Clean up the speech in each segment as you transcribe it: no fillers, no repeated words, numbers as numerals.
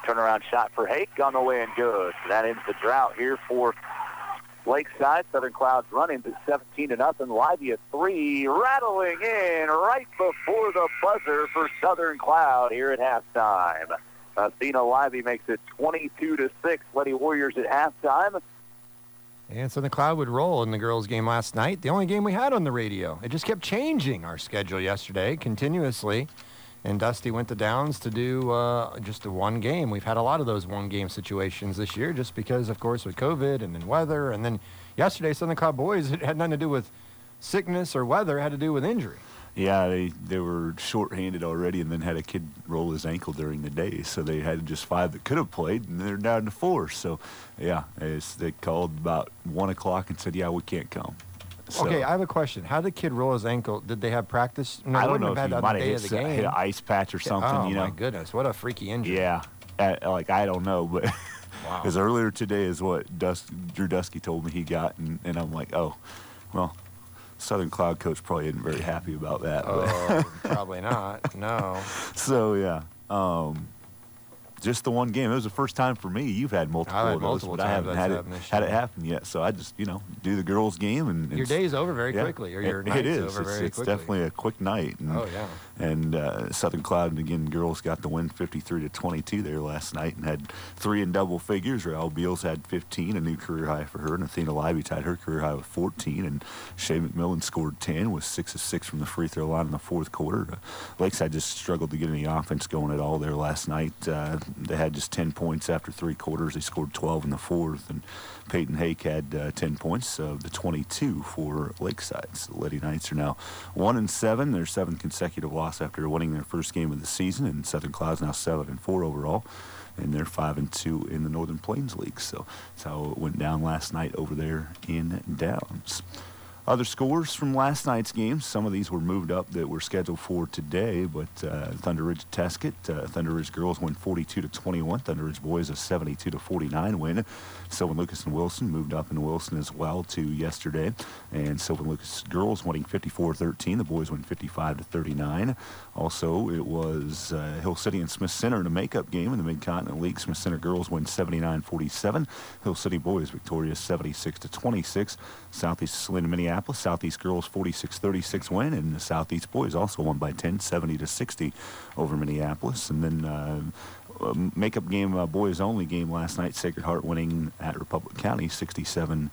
Turnaround shot for Hake on the way and good. That ends the drought here for Lakeside. Southern Cloud's running to 17-0. Livy at 3, rattling in right before the buzzer for Southern Cloud here at halftime. Athena Livy makes it 22-6. Lady Warriors at halftime. And Southern Cloud would roll in the girls' game last night. The only game we had on the radio. It just kept changing our schedule yesterday continuously. And Dusty went to Downs to do just a one game. We've had a lot of those one-game situations this year just because, of course, with COVID and then weather. And then yesterday, Southern Cloud boys, it had nothing to do with sickness or weather. It had to do with injury. Yeah, they were shorthanded already and then had a kid roll his ankle during the day. So they had just 5 that could have played, and they're down to 4. So, yeah, they called about 1 o'clock and said, yeah, we can't come. So, okay, I have a question. How did the kid roll his ankle? Did they have practice? No, I don't know if he might have hit an ice patch or something. Oh, you know? My goodness. What a freaky injury. Yeah. I don't know, but wow. Because earlier today is what Drew Dusky told me he got, and I'm like, oh, well, Southern Cloud coach probably isn't very happy about that. Oh, probably not. No. So, yeah. Just the one game. It was the first time for me. You've had multiple of those, but I haven't had it happen yet. So I just, do the girls' game. And your day's over very quickly, or your night's over very quickly. It's definitely a quick night. And, oh, yeah. And Southern Cloud, and again, girls got the win 53-22 there last night and had 3 in double figures. Rael Beals had 15, a new career high for her, and Athena Livy tied her career high with 14, and Shay McMillan scored 10 with 6 of 6 from the free throw line in the fourth quarter. Lakeside just struggled to get any offense going at all there last night. They had just 10 points after 3 quarters. They scored 12 in the fourth, and Peyton Hake had 10 points of the 22 for Lakeside. So the Lady Knights are now 1-7. Their 7th consecutive loss after winning their first game of the season, and Southern Cloud's now 7-4 overall, and they're 5-2 in the Northern Plains League. So that's how it went down last night over there in Downs. Other scores from last night's games, some of these were moved up that were scheduled for today, but Thunder Ridge Tesket, Thunder Ridge girls win 42-21. Thunder Ridge boys a 72-49 win. Sylvan Lucas and Wilson moved up in Wilson as well to yesterday, and Sylvan Lucas girls winning 54-13. The boys win 55-39. Also, it was Hill City and Smith Center in a makeup game in the Mid-Continent League. Smith Center girls win 79-47. Hill City boys victorious 76-26. Southeast Salina, Minneapolis, Southeast girls 46-36 win, and the Southeast boys also won by 10, 70-60 over Minneapolis. And then makeup game, boys only game last night, Sacred Heart winning at Republic County 67-25.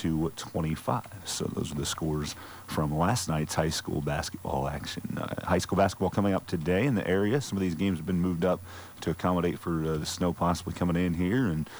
So those are the scores from last night's high school basketball action. High school basketball coming up today in the area. Some of these games have been moved up to accommodate for the snow possibly coming in here, and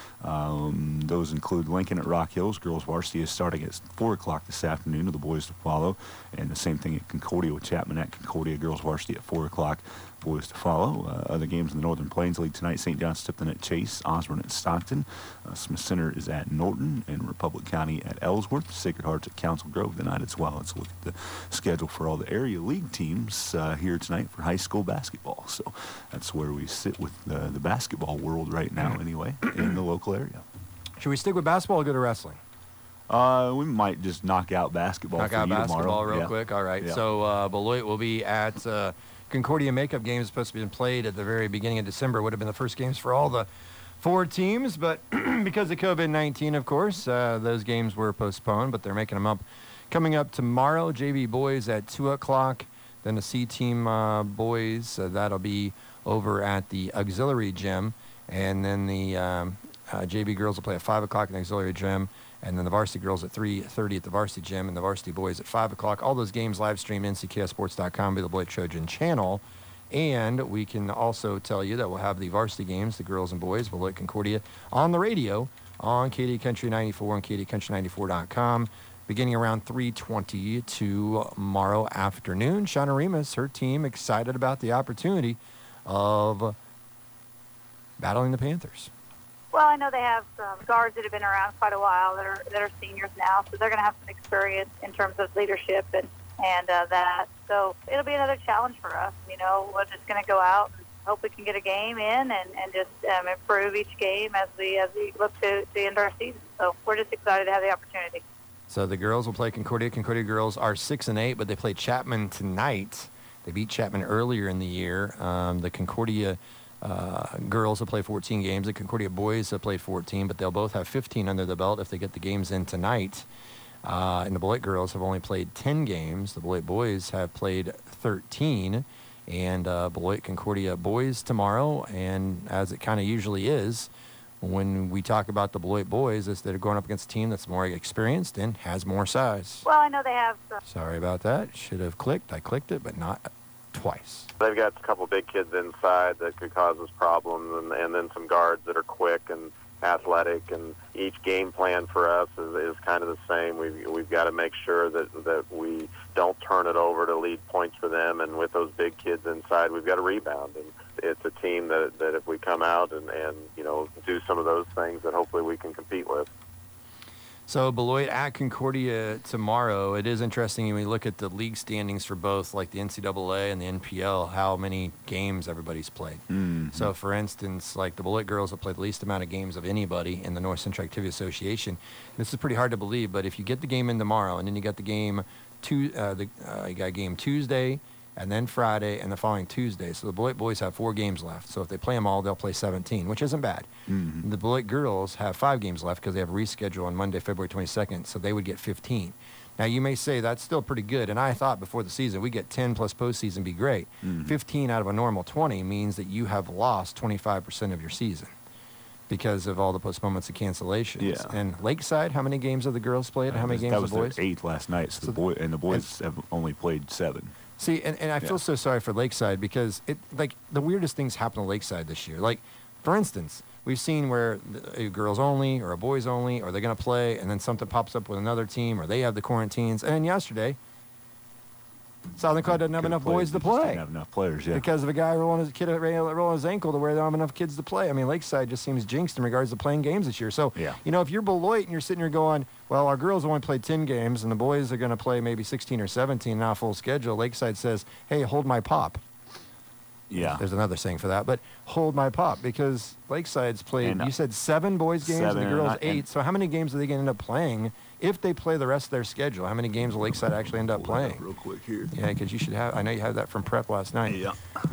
those include Lincoln at Rock Hills. Girls varsity is starting at 4 o'clock this afternoon with the boys to follow, and the same thing at Concordia with Chapman at Concordia. Girls varsity at 4 o'clock, boys to follow. Other games in the Northern Plains League tonight: St. John's Tipton at Chase, Osborne at Stockton, Smith Center is at Norton, and Republic County at Ellsworth. Sacred Heart's at Council Grove tonight as well. Let's look at the schedule for all the area league teams here tonight for high school basketball. So that's where we sit with the basketball world right now anyway, in the local area. Should we stick with basketball or go to wrestling? We might just knock out basketball knock for out you basketball tomorrow. real quick. All right. Yeah. So Beloit will be at Concordia makeup games supposed to be played at the very beginning of December. Would have been the first games for all the 4 teams, but because of COVID-19, of course, those games were postponed, but they're making them up. Coming up tomorrow, JV boys at 2 o'clock. Then the C-team boys, that'll be over at the auxiliary gym. And then the JV girls will play at 5 o'clock in the auxiliary gym. And then the varsity girls at 3:30 at the varsity gym. And the varsity boys at 5 o'clock. All those games live stream NCKSports.com by the Beloit Trojan channel. And we can also tell you that we'll have the varsity games, the girls and boys, Beloit Concordia, on the radio on KD Country 94 and KDCountry94.com. Beginning around 3:20 tomorrow afternoon. Shauna Remus, her team, excited about the opportunity of battling the Panthers. Well, I know they have some guards that have been around quite a while that are seniors now, so they're going to have some experience in terms of leadership and that. So it'll be another challenge for us. We're just going to go out and hope we can get a game in and just improve each game as we look to end our season. So we're just excited to have the opportunity. So the girls will play Concordia. Concordia girls are 6-8, but they play Chapman tonight. They beat Chapman earlier in the year. The Concordia Girls will play 14 games. The Concordia boys have played 14, but they'll both have 15 under the belt if they get the games in tonight. And the Beloit girls have only played 10 games. The Beloit boys have played 13. And Beloit Concordia boys tomorrow. And as it kind of usually is, when we talk about the Beloit boys, is that they're going up against a team that's more experienced and has more size. Well, I know they have some. Sorry about that. Should have clicked. I clicked it, but not twice. They've got a couple big kids inside that could cause us problems, and then some guards that are quick and athletic, and each game plan for us is kind of the same. We've got to make sure that we don't turn it over to lead points for them, and with those big kids inside, we've got to rebound. And it's a team that if we come out and do some of those things, that hopefully we can compete with. So Beloit at Concordia tomorrow. It is interesting when we look at the league standings for both, like the NCAA and the NPL, how many games everybody's played. Mm-hmm. So, for instance, like the Beloit girls have played the least amount of games of anybody in the North Central Activity Association. This is pretty hard to believe, but if you get the game in tomorrow, and then you got the game you got a game Tuesday, and then Friday, and the following Tuesday. So the Beloit boys have 4 games left. So if they play them all, they'll play 17, which isn't bad. Mm-hmm. The Beloit girls have 5 games left because they have a reschedule on Monday, February 22nd, so they would get 15. Now, you may say that's still pretty good, and I thought before the season we get 10 plus postseason be great. Mm-hmm. 15 out of a normal 20 means that you have lost 25% of your season because of all the postponements and cancellations. Yeah. And Lakeside, how many games have the girls played? How many games that have was the boys? their 8th last night, so the boys have only played 7. See, and I feel so sorry for Lakeside because the weirdest things happen to Lakeside this year. Like, for instance, we've seen where a girls only or a boys only, or they're going to play, and then something pops up with another team, or they have the quarantines. And then yesterday, Southern Cloud doesn't have enough boys to play. Didn't have enough players, yeah. Because of a guy rolling his ankle to where they don't have enough kids to play. I mean, Lakeside just seems jinxed in regards to playing games this year. So, Yeah. if you're Beloit and you're sitting here going, well, our girls only played 10 games and the boys are going to play maybe 16 or 17 now full schedule, Lakeside says, hey, hold my pop. Yeah. There's another saying for that, but hold my pop because Lakeside's played, And, you said 7 boys games and the 7, girls and 8. So how many games are they going to end up playing if they play the rest of their schedule? How many games will Lakeside actually end up playing? Real quick here. Yeah, because you should have, I know you had that from prep last night. Yeah.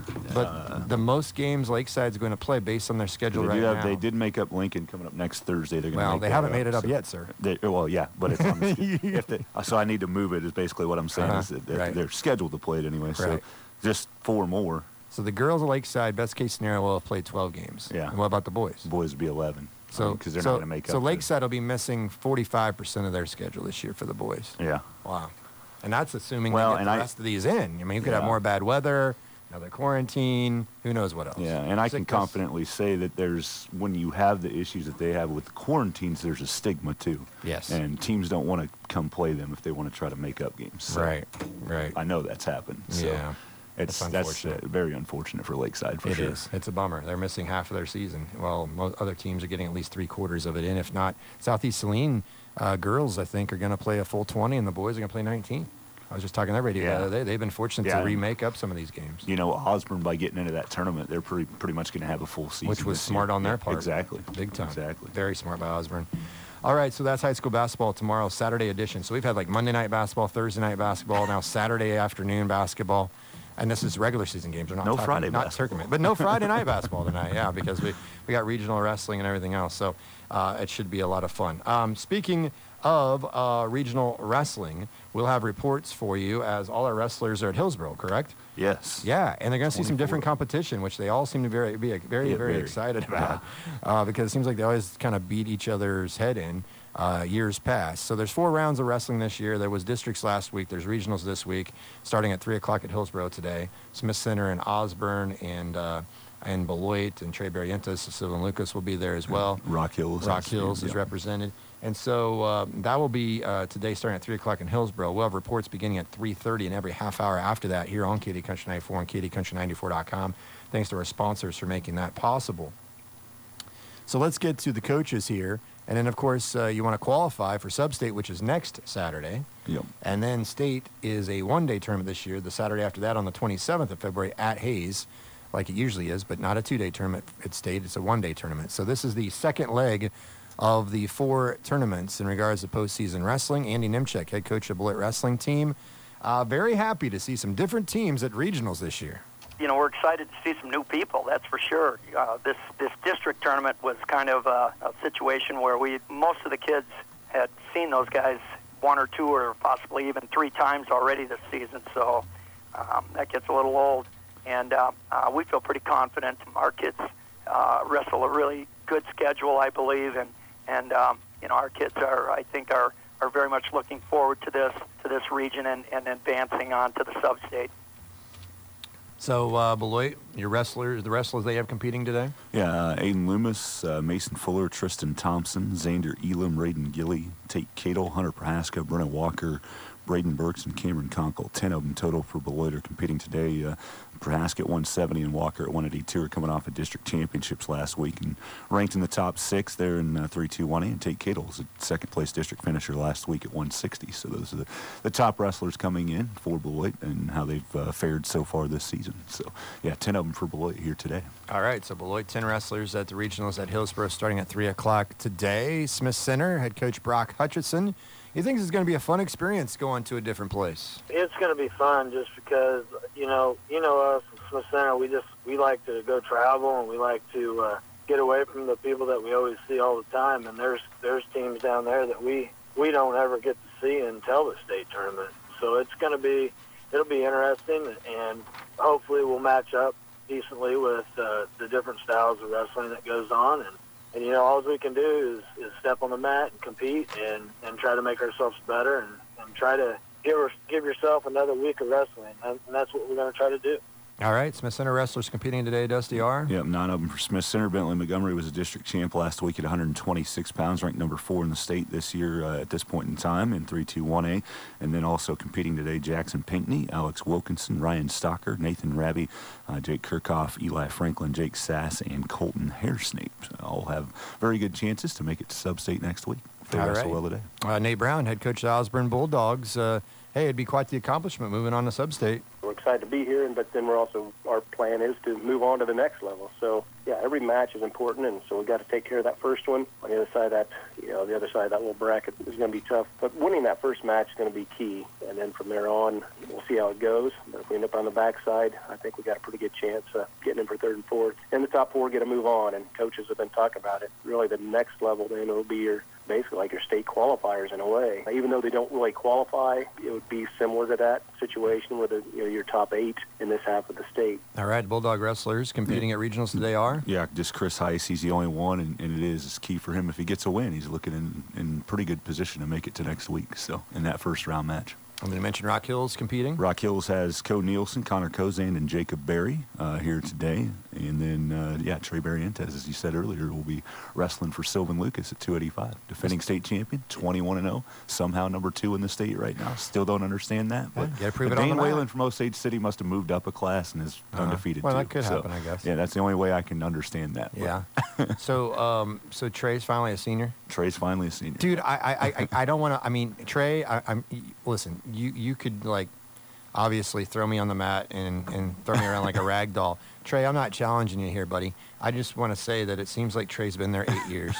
But the most games Lakeside's going to play based on their schedule now. They did make up Lincoln coming up next Thursday. They're going Well, they haven't made it up yet, sir. Well, yeah, but it's on the, so I need to move it is basically what I'm saying. Is that right. they're scheduled to play it anyway. So Right. just 4 more. So the girls at Lakeside, best case scenario, will have played 12 games. Yeah. And what about the boys? The boys will be 11. So because they're not going to make up. So Lakeside will be missing 45% of their schedule this year for the boys. Yeah. Wow. And that's assuming Well, they get and the rest of these in. I mean, you could have Yeah. more bad weather, another quarantine, who knows what else. Yeah, and I can Sickness. confidently say that when you have the issues that they have with the quarantines, there's a stigma too. Yes. And teams don't want to come play them if they want to try to make up games. So Right. I know that's happened. So Yeah. that's unfortunate. very unfortunate for Lakeside for It sure. is. It's a bummer. They're missing half of their season. Well, other teams are getting at least 3/4 of it in. If not, Southeast Saline girls, I think, are going to play a full 20, and the boys are going to play 19. I was just talking to their radio the other day. They've been fortunate to remake up some of these games. You know, Osborne, by getting into that tournament, they're pretty much going to have a full season. Which was this smart year. on their Yeah, part. Exactly. Big time. Exactly. Very smart by Osborne. All right, so that's high school basketball tomorrow, Saturday edition. So we've had like Monday night basketball, Thursday night basketball, now Saturday afternoon basketball. And this is regular season games. We're not No talking, Friday not basketball. tournament, but no Friday night basketball tonight. Yeah, because we got regional wrestling and everything else. So it should be a lot of fun. Speaking of regional wrestling, we'll have reports for you as all our wrestlers are at Hillsborough, correct? Yes. Yeah, and they're going to see some 24. different competition, which they all seem to be very excited about because it seems like they always kind of beat each other's head in years past. So there's 4 rounds of wrestling this year. There was districts last week. There's regionals this week, starting at 3 o'clock at Hillsborough today. Smith Center and Osborne and Beloit and Trey Barrientos, Sylvan Lucas will be there as well. Rock Hills. Rock Hills is represented. And so that will be today starting at 3 o'clock in Hillsborough. We'll have reports beginning at 3:30 and every half hour after that here on KD Country 94 and KDCountry94.com. Thanks to our sponsors for making that possible. So let's get to the coaches here. And then, of course, you want to qualify for Sub-State, which is next Saturday. Yep. And then State is a one-day tournament this year. The Saturday after that on the 27th of February at Hayes, like it usually is, but not a 2-day tournament at State. It's a one-day tournament. So this is the second leg of the 4 tournaments in regards to postseason wrestling. Andy Nimchek, head coach of the Beloit wrestling team, very happy to see some different teams at regionals this year. we're excited to see some new people, that's for sure. This district tournament was kind of a situation where most of the kids had seen those guys one or two or possibly even three times already this season, so that gets a little old. And we feel pretty confident. Our kids wrestle a really good schedule, I believe, and our kids are very much looking forward to this region and advancing on to the sub-state. So, Beloit, the wrestlers they have competing today? Yeah, Aiden Loomis, Mason Fuller, Tristan Thompson, Xander Elam, Raiden Gilly, Tate Cadle, Hunter Prohaska, Brenna Walker, Braden Burks, and Cameron Conkle. 10 of them total for Beloit are competing today. Prohaska at 170 and Walker at 182 are coming off of district championships last week and ranked in the top 6 there in 3-2-1A. And Tate Cadle was a second-place district finisher last week at 160. So those are the top wrestlers coming in for Beloit and how they've fared so far this season. So, yeah, 10 of them for Beloit here today. All right, so Beloit, 10 wrestlers at the regionals at Hillsborough starting at 3 o'clock today. Smith Center, head coach Brock Hutchinson. He thinks it's going to be a fun experience going to a different place. It's going to be fun just because, you know us at Smith Center, we like to go travel and we like to get away from the people that we always see all the time. And there's teams down there that we don't ever get to see until the state tournament. So it'll be interesting, and hopefully we'll match up decently with the different styles of wrestling that goes on. And all we can do is step on the mat and compete and try to make ourselves better and try to give yourself another week of wrestling. And that's what we're going to try to do. All right, Smith Center wrestlers competing today, Dusty R. Yep, 9 of them for Smith Center. Bentley Montgomery was a district champ last week at 126 pounds, ranked number 4 in the state this year at this point in time in 3-2-1A. And then also competing today, Jackson Pinkney, Alex Wilkinson, Ryan Stocker, Nathan Rabby, Jake Kirchhoff, Eli Franklin, Jake Sass, and Colton Hairsnape. All have very good chances to make it to sub-state next week if they wrestle well today. Nate Brown, head coach of the Osborne Bulldogs. Hey, it'd be quite the accomplishment moving on to sub-state. We're excited to be here, but then our plan is to move on to the next level. So, yeah, every match is important, and so we've got to take care of that first one. On the other side of that little bracket is going to be tough. But winning that first match is going to be key, and then from there on, we'll see how it goes. But if we end up on the backside, I think we got a pretty good chance of getting in for third and fourth. And the top 4 get a move on, and coaches have been talking about it. Really, the next level then will be basically like your state qualifiers in a way. Even though they don't really qualify, it would be similar to that situation with your top 8 in this half of the state. All right, Bulldog wrestlers competing at regionals today are? Yeah, just Chris Heiss. He's the only one, and it's key for him. If he gets a win, he's looking in pretty good position to make it to next week, so in that first round match. I'm going to mention Rock Hills competing. Rock Hills has Co Nielsen, Connor Kozan, and Jacob Berry here today. And then, Trey Barrientes, as you said earlier, will be wrestling for Sylvan Lucas at 285. Defending state champion, 21-0. Somehow number 2 in the state right now. Still don't understand that. But you got to prove it on the Dane mat. Whalen from Osage City must have moved up a class and is undefeated well, too. that could happen, I guess. Yeah, that's the only way I can understand that. Yeah. So Trey's finally a senior? Trey's finally a senior. Dude, I don't want to. I mean, Trey, listen. You could obviously throw me on the mat and throw me around like a rag doll. Trey, I'm not challenging you here, buddy. I just want to say that it seems like Trey's been there 8 years.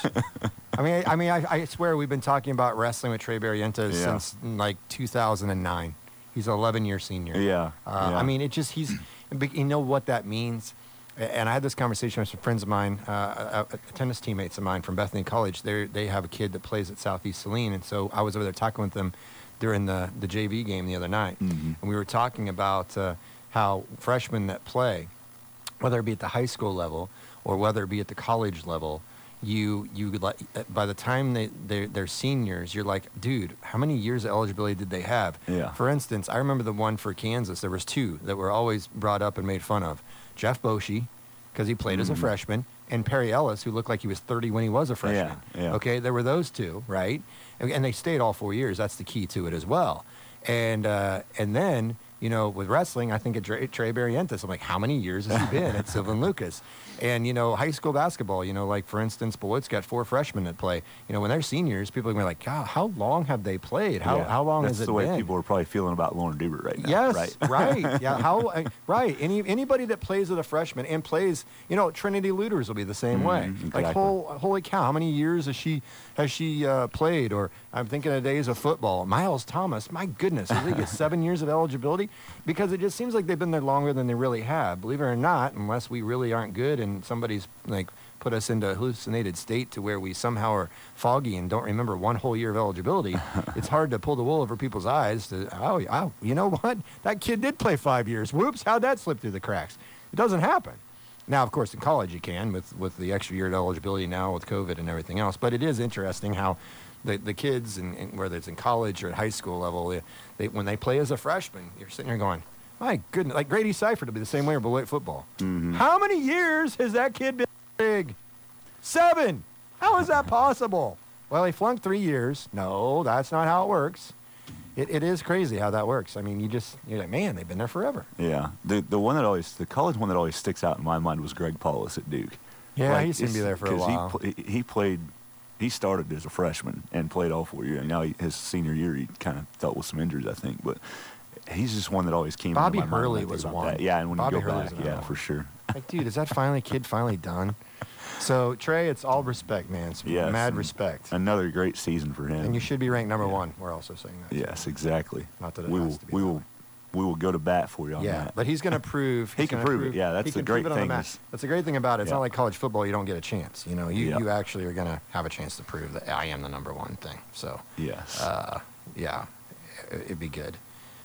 I swear we've been talking about wrestling with Trey Barrientos since 2009. He's an 11-year senior. Yeah. I mean, you know what that means. And I had this conversation with some friends of mine, tennis teammates of mine from Bethany College. They have a kid that plays at Southeast Saline, and so I was over there talking with them during the JV game the other night, and we were talking about how freshmen that play, whether it be at the high school level or whether it be at the college level, you by the time they're seniors, you're like, dude, how many years of eligibility did they have? Yeah. For instance, I remember the one for Kansas. There was 2 that were always brought up and made fun of. Jeff Boschee, because he played as a freshman, and Perry Ellis, who looked like he was 30 when he was a freshman. Yeah. Okay, there were those 2, right? And they stayed all 4 years. That's the key to it as well. And then, with wrestling, I think Trey Barrientos, I'm like, how many years has he been at Sylvan Lucas? And, high school basketball, like, for instance, Beloit's got 4 freshmen that play. When they're seniors, people are going to be like, God, how long have they played? How long has it been? That's the way people are probably feeling about Lauren Dubert right now. Yes, right. Yeah, right. Anybody that plays with a freshman and plays, Trinity Luders will be the same way. Exactly. Like, holy cow, how many years has she played? Or I'm thinking of days of football. Miles Thomas, my goodness, did he get 7 years of eligibility? because it just seems like they've been there longer than they really have. Believe it or not, unless we really aren't good and somebody's like put us into a hallucinated state to where we somehow are foggy and don't remember one whole year of eligibility, it's hard to pull the wool over people's eyes to, oh, you know what? That kid did play 5 years. Whoops, how'd that slip through the cracks? It doesn't happen. Now, of course, in college you can with the extra year of eligibility now with COVID and everything else. But it is interesting how the kids, and whether it's in college or at high school level, when they play as a freshman, you're sitting there going, my goodness, like Grady Seifert will be the same way with Beloit football. Mm-hmm. How many years has that kid been big? 7. How is that possible? Well, he flunked 3 years. No, that's not how it works. It is crazy how that works. I mean, you're like, man, they've been there forever. Yeah. The college one that always sticks out in my mind was Greg Paulus at Duke. Yeah, like, he seemed to be there for a while. He started as a freshman and played all 4 years. And now his senior year, he kind of dealt with some injuries, I think. But he's just one that always came Bobby into my mind. Hurley when I think was about one. that. Yeah, and when Bobby you go Hurley's back, another yeah, one. for sure. Like, dude, is that kid finally done? So, Trey, it's all respect, man. It's Yes, mad respect. Another great season for him. And you should be ranked number 1. We're also saying that. Yes, exactly. Not that it we has will, to be we that will, way. we will go to bat for you on Yeah, that. but he's going to prove. He can prove it. Yeah, that's he the can great prove it on the thing mat. is- That's the great thing about it. It's Yeah. not like college football. You don't get a chance. You know, you Yeah. actually are going to have a chance to prove that I am the number 1 thing. So, Yes. yeah, it'd be good.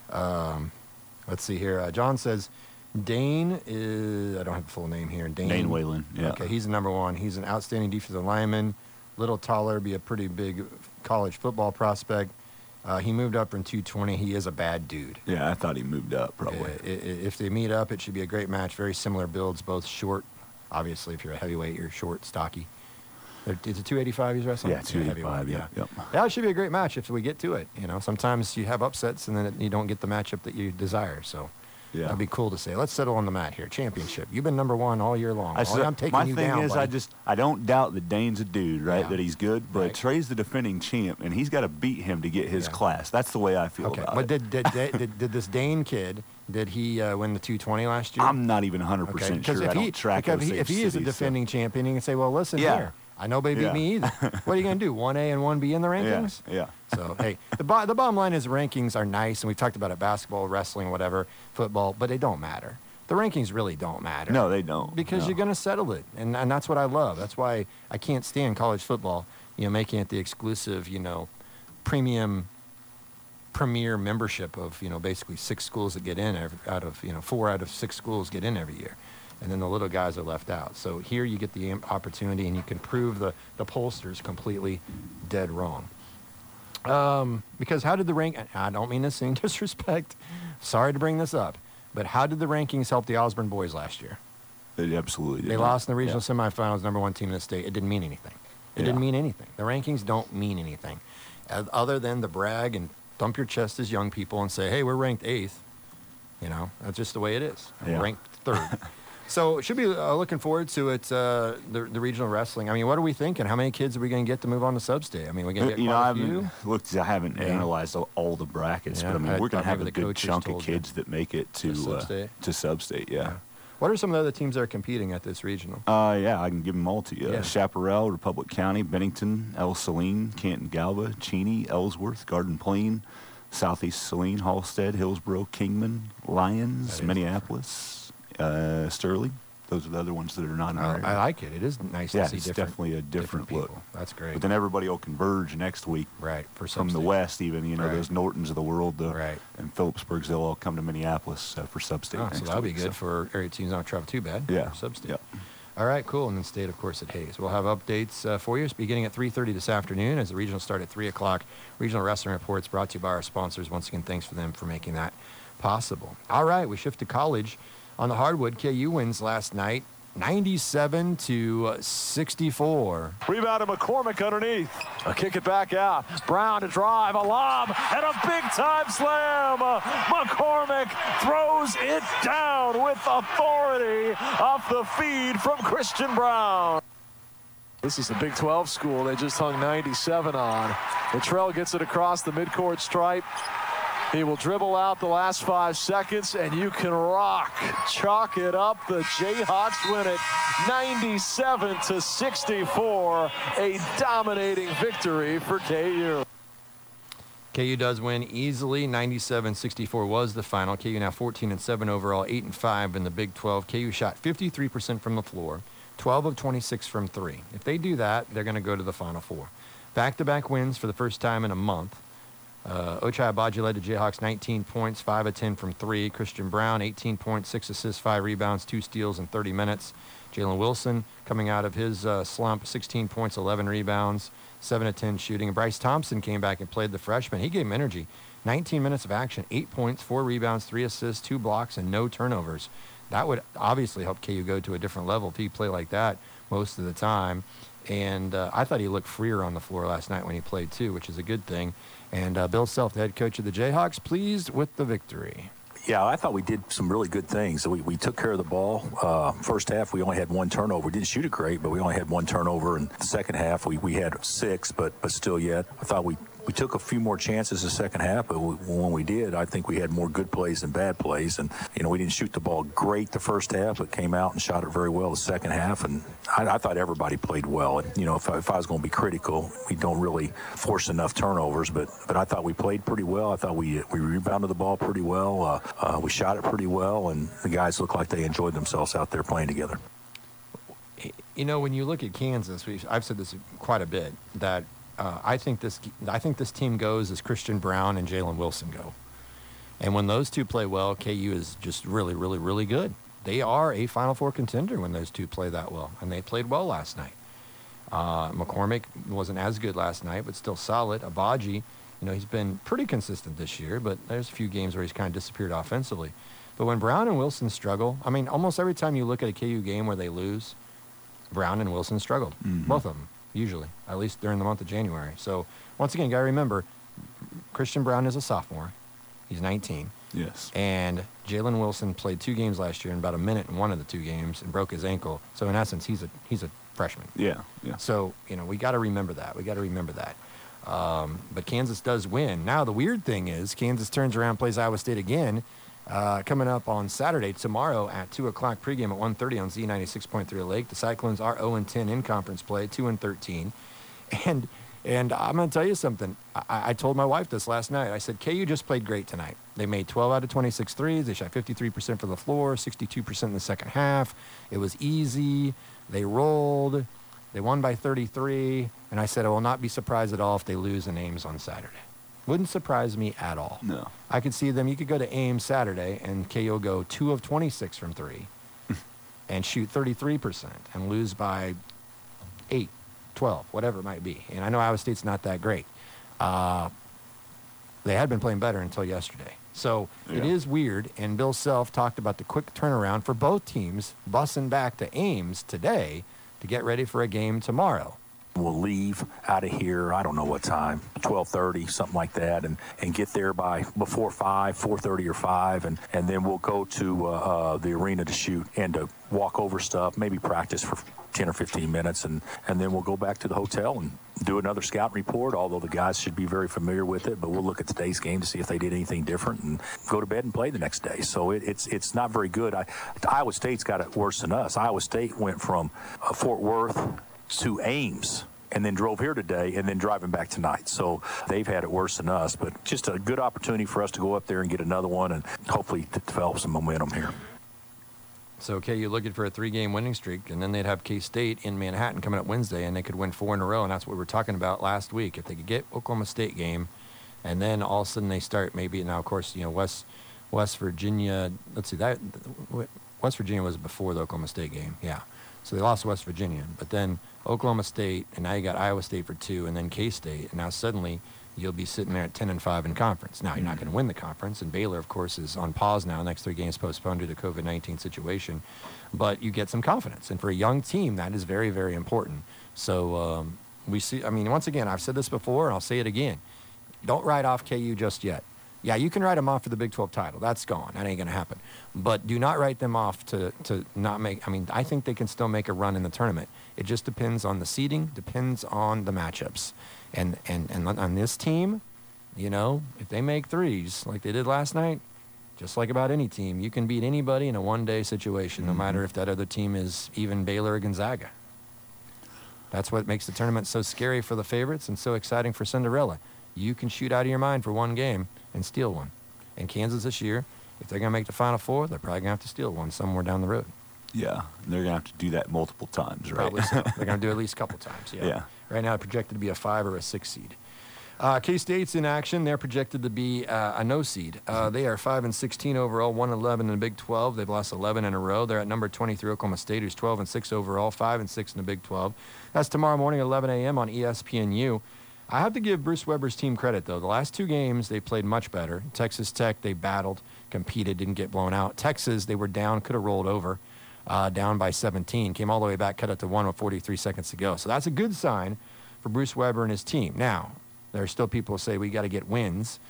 Let's see here. John says Dane is, I don't have the full name here. Dane Whalen. Yeah. Okay, he's the number 1. He's an outstanding defensive lineman. Little taller, be a pretty big college football prospect. He moved up in 220. He is a bad dude. Yeah, I thought he moved up probably. If they meet up, it should be a great match. Very similar builds, both short. Obviously, if you're a heavyweight, you're short, stocky. Is it 285 he's wrestling? Yeah, 285. Heavyweight, Yeah. Yep. Yeah, it should be a great match if we get to it. You know, sometimes you have upsets and then you don't get the matchup that you desire. So Yeah. that'd be cool to say. Let's settle on the mat here. Championship. You've been number 1 all year long. My I'm taking you thing down. is, buddy. I don't doubt that Dane's a dude, right? Yeah. That he's good, but Right. Trey's the defending champ, and he's got to beat him to get his Yeah. class. That's the way I feel Okay, about but it. did this Dane kid? Did he win the 220 last year? I'm not even 100% because sure. I don't track those if he is a cities, so- defending champion, you can say, well, listen Yeah. here. I know they beat Yeah. me either. What are you going to do? 1A and 1B in the rankings? Yeah. So, hey, the bottom line is rankings are nice, and we've talked about it, basketball, wrestling, whatever, football, but they don't matter. The rankings really don't matter. No, they don't. Because No. you're going to settle it, and that's what I love. That's why I can't stand college football, making it the exclusive, premier membership of, basically 6 schools that get in out of 4 out of 6 schools get in every year. And then the little guys are left out. So here you get the opportunity, and you can prove the pollsters completely dead wrong. Because how did I don't mean this in disrespect, sorry to bring this up, but how did the rankings help the Osborne boys last year? They absolutely did. They lost in the regional semifinals, number 1 team in the state. It didn't mean anything. It didn't mean anything. The rankings don't mean anything, other than the brag and thump your chest as young people and say, hey, we're ranked 8th. That's just the way it is. Yeah. We're ranked 3rd. So should be looking forward to it, the regional wrestling. I mean, what are we thinking? How many kids are we going to get to move on to sub-state? I mean, we're going to get quite a few? I haven't analyzed all the brackets, Yeah, but we're going to have a the good coaches chunk of told you. kids that make it to sub-state. Yeah. What are some of the other teams that are competing at this regional? Yeah, I can give them all to you. Yeah. Chaparral, Republic County, Bennington, El Saline, Canton Galva, Cheney, Ellsworth, Garden Plain, Southeast Saline, Halstead, Hillsborough, Kingman, Lyons, Minneapolis, Sterling. Those are the other ones that are not in our area. I like it. It is nice to see it's different definitely a different look. people. That's great. But then everybody will converge next week. Right, for From the sub-state. west, even, Right. those Nortons of the world, Right. and Phillipsburgs, they'll all come to Minneapolis for sub-state Oh, next so that'll be week, good for area teams not travel too bad. Yeah. For sub-state. Yeah. All right, cool. And then state, of course, at Hayes. We'll have updates for you. It's beginning at 3:30 this afternoon as the regional start at 3 o'clock. Regional Wrestling Reports brought to you by our sponsors. Once again, thanks for them for making that possible. All right, we shift to college. On the hardwood, KU wins last night, 97-64. Rebound to McCormick underneath. A kick it back out. Brown to drive, a lob, and a big-time slam. McCormick throws it down with authority off the feed from Christian Brown. This is a Big 12 school they just hung 97 on. Luttrell gets it across the midcourt stripe. He will dribble out the last 5 seconds, and you can rock. Chalk it up. The Jayhawks win it 97-64. A dominating victory for KU. KU does win easily. 97-64 was the final. KU now 14-7 overall, 8-5 in the Big 12. KU shot 53% from the floor, 12 of 26 from three. If they do that, they're going to go to the Final Four. Back-to-back wins for the first time in a month. Ochai Agbaji led the Jayhawks 19 points, 5 of 10 from three. Christian Brown, 18 points, 6 assists, 5 rebounds, 2 steals in 30 minutes. Jalen Wilson coming out of his slump, 16 points, 11 rebounds, 7 of 10 shooting. And Bryce Thompson came back and played the freshman. He gave him energy. 19 minutes of action, 8 points, 4 rebounds, 3 assists, 2 blocks, and no turnovers. That would obviously help KU go to a different level if he played like that most of the time. And I thought he looked freer on the floor last night when he played too, which is a good thing. And Bill Self, the head coach of the Jayhawks, pleased with the victory. Yeah, I thought we did some really good things. We took care of the ball. First half, we only had 1 turnover. We didn't shoot it great, but we only had 1 turnover. And the second half, we had 6, but still yet. I thought we took a few more chances the second half, but when we did, I think we had more good plays than bad plays. And, we didn't shoot the ball great the first half, but came out and shot it very well the second half. And I thought everybody played well. And, if I was going to be critical, we don't really force enough turnovers, but I thought we played pretty well. I thought we rebounded the ball pretty well. We shot it pretty well, and the guys looked like they enjoyed themselves out there playing together. When you look at Kansas, I've said this quite a bit, that I think this team goes as Christian Brown and Jalen Wilson go. And when those two play well, KU is just really, really, really good. They are a Final Four contender when those two play that well, and they played well last night. McCormick wasn't as good last night, but still solid. Agbaji, he's been pretty consistent this year, but there's a few games where he's kind of disappeared offensively. But when Brown and Wilson struggle, almost every time you look at a KU game where they lose, Brown and Wilson struggled. Mm-hmm. Both of them, usually, at least during the month of January. So, once again, you got to remember, Christian Brown is a sophomore. He's 19. Yes. And Jalen Wilson played 2 games last year in about a minute in one of the 2 games and broke his ankle. So, in essence, he's a freshman. Yeah. So, we got to remember that. But Kansas does win. Now, the weird thing is Kansas turns around, plays Iowa State again, coming up on Saturday, tomorrow at 2 o'clock pregame at 1:30 on Z96.3 Lake. The Cyclones are 0-10 in conference play, 2-13. And I'm going to tell you something. I told my wife this last night. I said, KU just played great tonight. They made 12 out of 26 threes. They shot 53% from the floor, 62% in the second half. It was easy. They rolled. They won by 33. And I said, I will not be surprised at all if they lose in Ames on Saturday. Wouldn't surprise me at all. No. I could see them. You could go to Ames Saturday and KU go 2 of 26 from 3 and shoot 33% and lose by 8, 12, whatever it might be. And I know Iowa State's not that great. They had been playing better until yesterday. So It is weird. And Bill Self talked about the quick turnaround for both teams bussing back to Ames today to get ready for a game tomorrow. We'll leave out of here, I don't know what time, 12:30, something like that, and get there by before 5, 4:30 or 5, and then we'll go to the arena to shoot and to walk over stuff, maybe practice for 10 or 15 minutes, and then we'll go back to the hotel and do another scout report, although the guys should be very familiar with it, but we'll look at today's game to see if they did anything different and go to bed and play the next day. So it's not very good. Iowa State's got it worse than us. Iowa State went from Fort Worth to Ames and then drove here today and then driving back tonight. So they've had it worse than us, but just a good opportunity for us to go up there and get another one and hopefully to develop some momentum here. So, KU looking for a 3-game winning streak, and then they'd have K-State in Manhattan coming up Wednesday, and they could win 4 in a row, and that's what we were talking about last week. If they could get Oklahoma State game, and then all of a sudden they start maybe, now, of course, West Virginia, let's see, that West Virginia was before the Oklahoma State game, yeah. So they lost West Virginia, but then Oklahoma State, and now you got Iowa State for 2, and then K-State, and now suddenly you'll be sitting there at 10-5 in conference. Now, you're not going to win the conference, and Baylor, of course, is on pause now. Next 3 games postponed due to the COVID-19 situation. But you get some confidence, and for a young team, that is very, very important. So we see, once again, I've said this before, and I'll say it again. Don't write off KU just yet. Yeah, you can write them off for the Big 12 title. That's gone. That ain't going to happen. But do not write them off to not make – I think they can still make a run in the tournament. It just depends on the seeding, depends on the matchups. And on this team, if they make threes like they did last night, just like about any team, you can beat anybody in a one-day situation, no matter if that other team is even Baylor or Gonzaga. That's what makes the tournament so scary for the favorites and so exciting for Cinderella. you can shoot out of your mind for one game and steal one. And Kansas this year, if they're going to make the Final Four, they're probably going to have to steal one somewhere down the road. Yeah, they're going to have to do that multiple times, right? Probably so. They're going to do it at least a couple times, Yeah. Right now, projected to be a 5 or a 6 seed. K-State's in action. They're projected to be a no seed. They are 5-16 overall, 1-11 in the Big 12. They've lost 11 in a row. They're at number 23 Oklahoma State, who's 12-6 overall, 5-6 in the Big 12. That's tomorrow morning at 11 a.m. on ESPNU. I have to give Bruce Weber's team credit, though. The last 2 games, they played much better. Texas Tech, they battled, competed, didn't get blown out. Texas, they were down, could have rolled over, down by 17, came all the way back, cut it to 1 with 43 seconds to go. So that's a good sign for Bruce Weber and his team. Now, there are still people who say we got to get wins.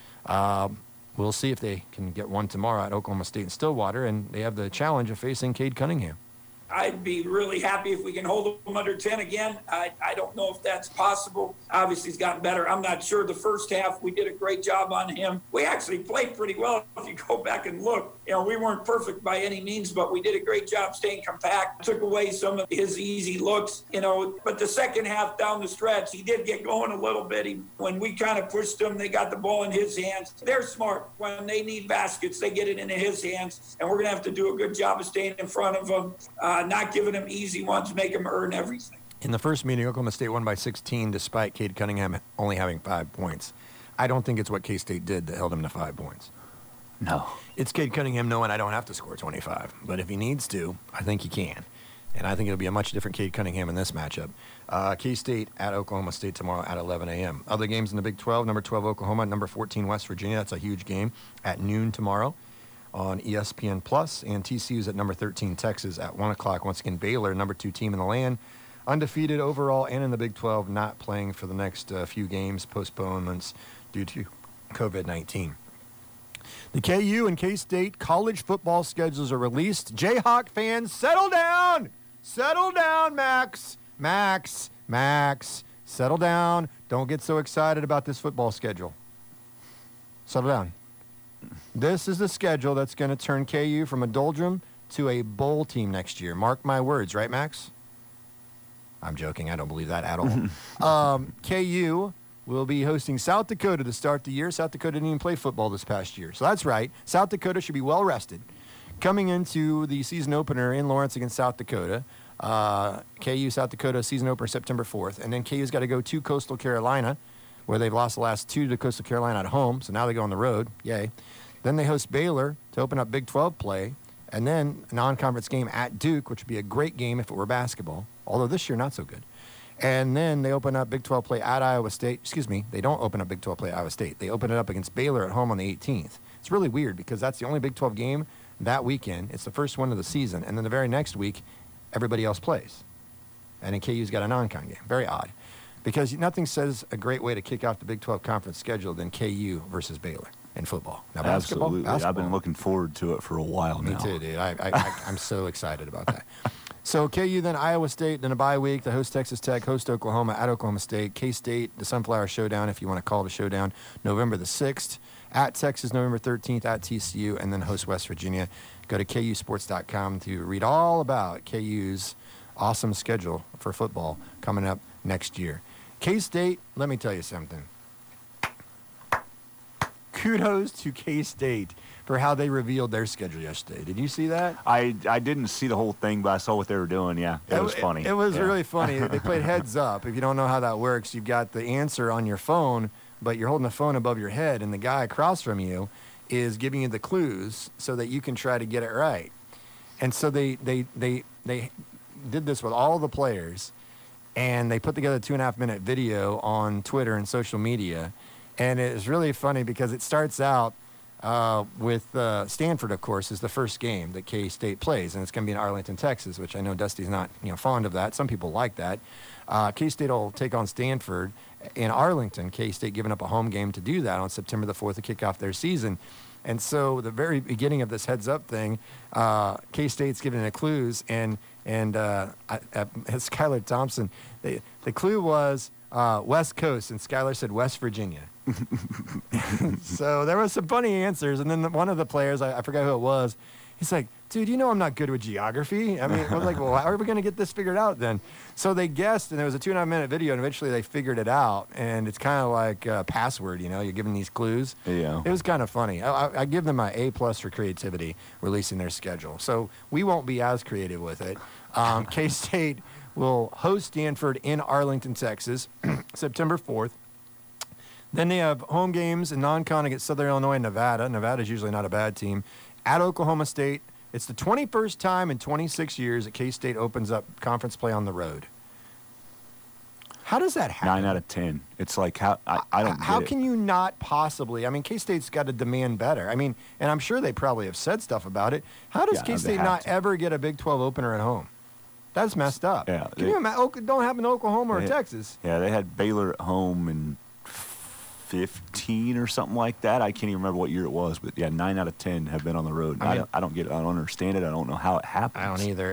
We'll see if they can get one tomorrow at Oklahoma State and Stillwater, and they have the challenge of facing Cade Cunningham. I'd be really happy if we can hold him under 10 again. I don't know if that's possible. Obviously, he's gotten better. I'm not sure. The first half, we did a great job on him. We actually played pretty well. If you go back and look, we weren't perfect by any means, but we did a great job staying compact, took away some of his easy looks, But the second half down the stretch, he did get going a little bit. When we kind of pushed him, they got the ball in his hands. They're smart. When they need baskets, they get it into his hands, and we're going to have to do a good job of staying in front of him. Not giving them easy ones, make them earn everything. In the first meeting, Oklahoma State won by 16 despite Cade Cunningham only having 5 points. I don't think it's what K-State did that held him to 5 points. No. It's Cade Cunningham knowing I don't have to score 25. But if he needs to, I think he can. And I think it'll be a much different Cade Cunningham in this matchup. K-State at Oklahoma State tomorrow at 11 a.m. Other games in the Big 12, number 12 Oklahoma, number 14 West Virginia. That's a huge game at noon tomorrow on ESPN Plus, and TCU's at number 13 Texas at 1 o'clock. Once again, Baylor, number 2 team in the land, undefeated overall and in the Big 12, not playing for the next few games, postponements due to COVID-19. The KU and K-State college football schedules are released. Jayhawk fans, settle down! Settle down, Max! Max, settle down. Don't get so excited about this football schedule. Settle down. This is the schedule that's going to turn KU from a doldrum to a bowl team next year. Mark my words, right, Max? I'm joking. I don't believe that at all. KU will be hosting South Dakota to start the year. South Dakota didn't even play football this past year. So that's right. South Dakota should be well rested. Coming into the season opener in Lawrence against South Dakota, KU, South Dakota, season opener September 4th. And then KU's got to go to Coastal Carolina, where they've lost the last 2 to Coastal Carolina at home. So now they go on the road. Yay. Then they host Baylor to open up Big 12 play, and then a non-conference game at Duke, which would be a great game if it were basketball, although this year not so good. And then they open up Big 12 play at Iowa State. Excuse me, they don't open up Big 12 play at Iowa State. They open it up against Baylor at home on the 18th. It's really weird because that's the only Big 12 game that weekend. It's the first one of the season, and then the very next week, everybody else plays. And then KU's got a non-con game. Very odd. Because nothing says a great way to kick off the Big 12 conference schedule than KU versus Baylor in football. Now, Absolutely. basketball, I've been looking forward to it for a while now. Me too, dude. I'm so excited about that. So KU, then Iowa State, then a bye week. They host Texas Tech, host Oklahoma at Oklahoma State. K-State, the Sunflower Showdown, if you want to call it a showdown, November the 6th. At Texas, November 13th, at TCU, and then host West Virginia. Go to KUSports.com to read all about KU's awesome schedule for football coming up next year. K-State, let me tell you something. Kudos to K-State for how they revealed their schedule yesterday. Did you see that? I didn't see the whole thing, but I saw what they were doing, yeah. It was funny. It was really funny. They played heads up. If you don't know how that works, you've got the answer on your phone, but you're holding the phone above your head, and the guy across from you is giving you the clues so that you can try to get it right. And so they did this with all the players, and they put together a 2.5-minute video on Twitter and social media. And it's really funny because it starts out with Stanford, of course, is the first game that K-State plays, and it's going to be in Arlington, Texas, which I know Dusty's not fond of that. Some people like that. K-State will take on Stanford in Arlington. K-State giving up a home game to do that on September the 4th to kick off their season. And so the very beginning of this heads-up thing, K-State's giving the clues, and Skylar Thompson, the clue was West Coast, and Skylar said West Virginia. So there was some funny answers, and then one of the players, I forgot who it was, he's like, dude, you know I'm not good with geography. I mean, I was like, well, how are we going to get this figured out then? So they guessed, and there was a 2.5-minute video, and eventually they figured it out. And it's kind of like a password, you're giving these clues. Yeah. It was kind of funny. I give them my A+ for creativity, releasing their schedule. So we won't be as creative with it. K-State will host Stanford in Arlington, Texas, September 4th. Then they have home games in non-con against Southern Illinois and Nevada. Nevada's usually not a bad team. At Oklahoma State. It's the 21st time in 26 years that K-State opens up conference play on the road. How does that happen? 9 out of 10. It's like, I don't get How it. can you not possibly? I mean, K-State's got to demand better. I mean, and I'm sure they probably have said stuff about it. How does Yeah, K-State they have not to. ever get a Big 12 opener at home? That's messed up. Yeah, Can you imagine? Don't happen to Oklahoma or They- Texas. Yeah, they had Baylor at home in 15 or something like that. I can't even remember what year it was, but yeah, 9 out of 10 have been on the road. I mean- I don't get it. I don't understand it. I don't know how it happens. I don't either.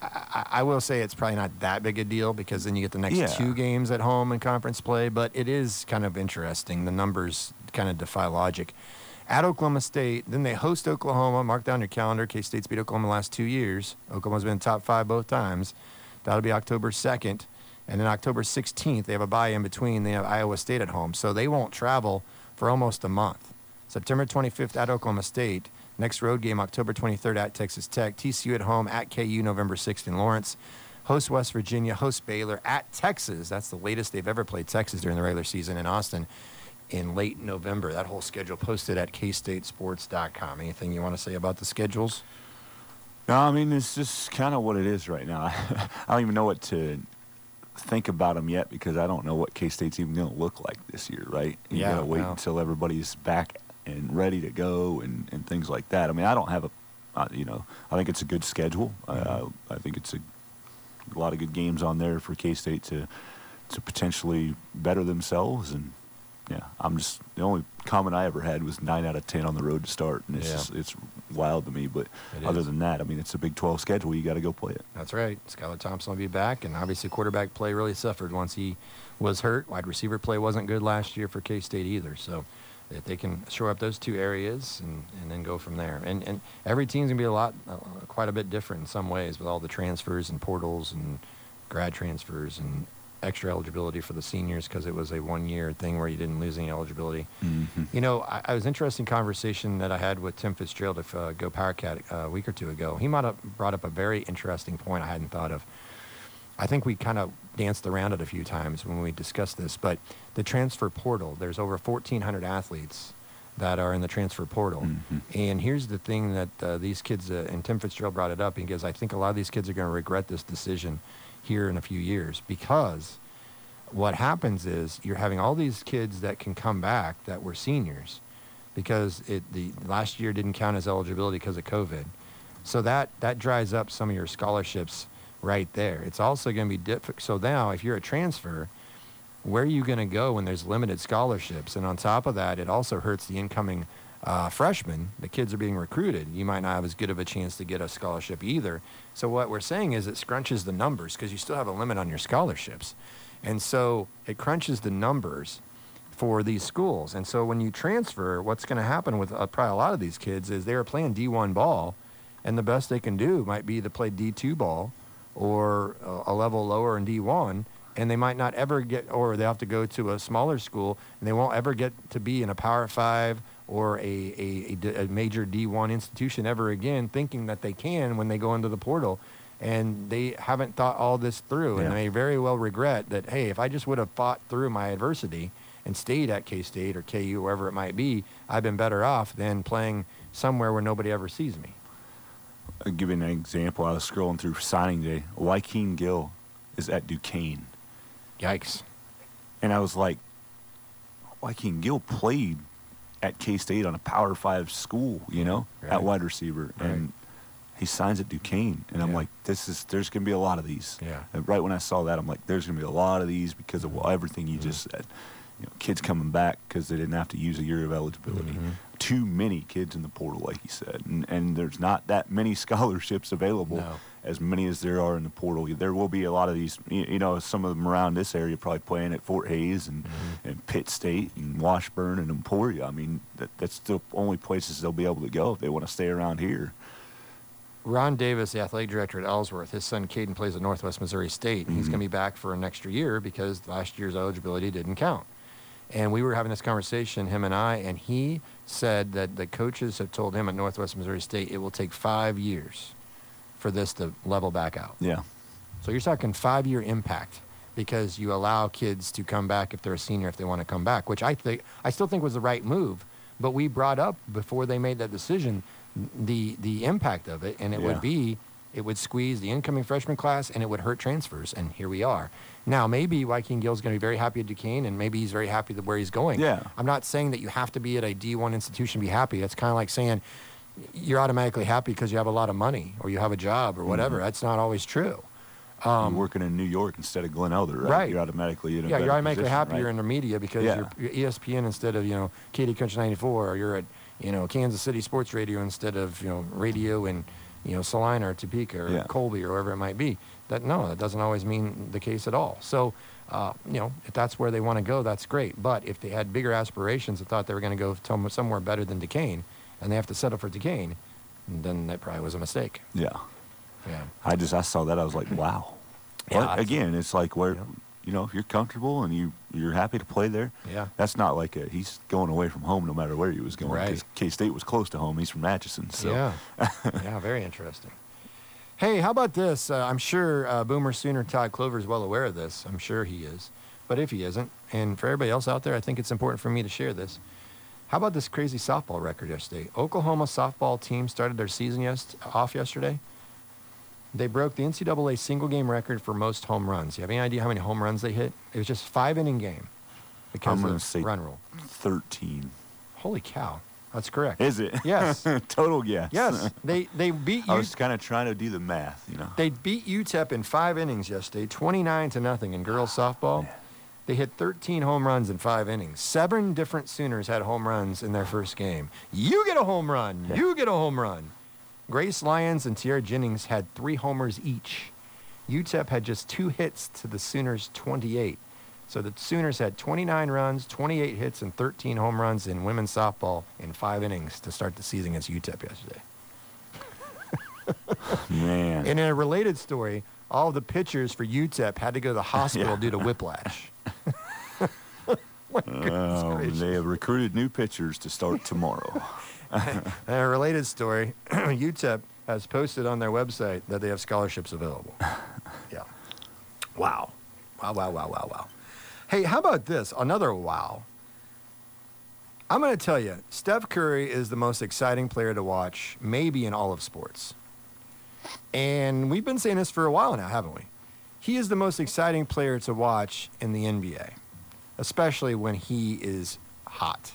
I will say it's probably not that big a deal because then you get the next Yeah. 2 games at home in conference play, but it is kind of interesting. The numbers kind of defy logic. At Oklahoma State, then they host Oklahoma. Mark down your calendar. K-State's beat Oklahoma the last 2 years. Oklahoma's been top 5 both times. That'll be October 2nd. And then October 16th, they have a bye in between. They have Iowa State at home. So they won't travel for almost a month. September 25th at Oklahoma State. Next road game, October 23rd at Texas Tech. TCU at home at KU November 6th in Lawrence. Host West Virginia, host Baylor at Texas. That's the latest they've ever played Texas during the regular season in Austin in late November. That whole schedule posted at kstatesports.com. Anything you want to say about the schedules? No, I mean, it's just kind of what it is right now. I don't even know what to think about them yet because I don't know what K-State's even going to look like this year, right? You Yeah, got to wait well. until everybody's back and ready to go and things like that. I mean, I don't have I think it's a good schedule. I think it's a lot of good games on there for K-State to potentially better themselves. And, yeah, the only comment I ever had was 9 out of 10 on the road to start. And it's wild to me. But other than that, I mean, it's a Big 12 schedule. You got to go play it. That's right. Skylar Thompson will be back, and obviously quarterback play really suffered once he was hurt. Wide receiver play wasn't good last year for K-State either. So if they can shore up those 2 areas and then go from there. And every team's going to be quite a bit different in some ways with all the transfers and portals and grad transfers and extra eligibility for the seniors because it was a 1-year thing where you didn't lose any eligibility. Mm-hmm. I was interesting conversation that I had with Tim Fitzgerald of Go Powercat a week or 2 ago. He might have brought up a very interesting point I hadn't thought of. I think we kind of danced around it a few times when we discussed this, but the transfer portal, there's over 1,400 athletes that are in the transfer portal. Mm-hmm. And here's the thing that these kids, and Tim Fitzgerald brought it up because I think a lot of these kids are going to regret this decision here in a few years because what happens is you're having all these kids that can come back that were seniors because the last year didn't count as eligibility because of COVID. So that dries up some of your scholarships right there. It's also going to be difficult. So now if you're a transfer, where are you going to go when there's limited scholarships? And on top of that, it also hurts the incoming freshmen. The kids are being recruited. You might not have as good of a chance to get a scholarship either. So what we're saying is it scrunches the numbers because you still have a limit on your scholarships. And so it crunches the numbers for these schools. And so when you transfer, what's going to happen with probably a lot of these kids is they're playing D1 ball, and the best they can do might be to play D2 ball or a level lower in D1, and they might not ever get, or they have to go to a smaller school, and they won't ever get to be in a Power 5 or a major D1 institution ever again, thinking that they can when they go into the portal. And they haven't thought all this through, and they very well regret that, hey, if I just would have fought through my adversity and stayed at K-State or KU, wherever it might be, I've been better off than playing somewhere where nobody ever sees me. I'll give you an example. I was scrolling through signing day. Joaquin Gill is at Duquesne. Yikes. And I was like, Joaquin Gill played at K-State on a Power 5 school, at wide receiver. Right. And he signs at Duquesne. And I'm like, there's going to be a lot of these. Yeah. And right when I saw that, I'm like, there's going to be a lot of these because of everything you just said. Kids coming back because they didn't have to use a year of eligibility. Mm-hmm. Too many kids in the portal, like you said. And there's not that many scholarships available, as many as there are in the portal. There will be a lot of these, some of them around this area probably playing at Fort Hays and Pitt State and Washburn and Emporia. I mean, that's the only places they'll be able to go if they want to stay around here. Ron Davis, the athletic director at Ellsworth, his son Caden plays at Northwest Missouri State, and he's going to be back for an extra year because last year's eligibility didn't count. And we were having this conversation, him and I, and he said that the coaches have told him at Northwest Missouri State it will take 5 years for this to level back out. Yeah. So you're talking 5-year impact because you allow kids to come back if they're a senior if they want to come back, which I still think was the right move. But we brought up before they made that decision the impact of it, and it would squeeze the incoming freshman class and it would hurt transfers, and here we are. Now, maybe Joaquin Gill's going to be very happy at Duquesne, and maybe he's very happy with where he's going. Yeah. I'm not saying that you have to be at a D1 institution to be happy. That's kind of like saying you're automatically happy because you have a lot of money or you have a job or whatever. That's not always true. You're working in New York instead of Glen Elder, right? Right. You're automatically in a you're better automatically position, happy right? you're in the media because you're ESPN instead of, Katy Country 94, or you're at, Kansas City Sports Radio instead of, radio in, Salina or Topeka or Colby or wherever it might be. That doesn't always mean the case at all. So, if that's where they want to go, that's great. But if they had bigger aspirations and thought they were going to go somewhere better than Duquesne, and they have to settle for Duquesne, then that probably was a mistake. Yeah. Yeah. I saw that. I was like, wow. Yeah, But again, it's like where, if you're comfortable and you're happy to play there, that's not like he's going away from home no matter where he was going. Right. Because K-State was close to home. He's from Atchison. So. Yeah. Yeah, very interesting. Hey, how about this? I'm sure Boomer Sooner Todd Clover is well aware of this. I'm sure he is. But if he isn't, and for everybody else out there, I think it's important for me to share this. How about this crazy softball record yesterday? Oklahoma softball team started their season off yesterday. They broke the NCAA single-game record for most home runs. You have any idea how many home runs they hit? It was just a 5-inning game because I'm of say run rule. 13. Holy cow. That's correct. Is it? Yes. Total guess. Yes. They beat I was kind of trying to do the math, They beat UTEP in 5 innings yesterday, 29-0 in girls softball. They hit 13 home runs in 5 innings. 7 different Sooners had home runs in their first game. You get a home run. Yeah. You get a home run. Grace Lyons and Tiara Jennings had 3 homers each. UTEP had just 2 hits to the Sooners' 28. So the Sooners had 29 runs, 28 hits, and 13 home runs in women's softball in 5 innings to start the season against UTEP yesterday. Man. And in a related story, all the pitchers for UTEP had to go to the hospital due to whiplash. They have recruited new pitchers to start tomorrow. In a related story, UTEP has posted on their website that they have scholarships available. Yeah. Wow. Wow. Hey, how about this? Another wow. I'm going to tell you, Steph Curry is the most exciting player to watch, maybe in all of sports. And we've been saying this for a while now, haven't we? He is the most exciting player to watch in the NBA, especially when he is hot.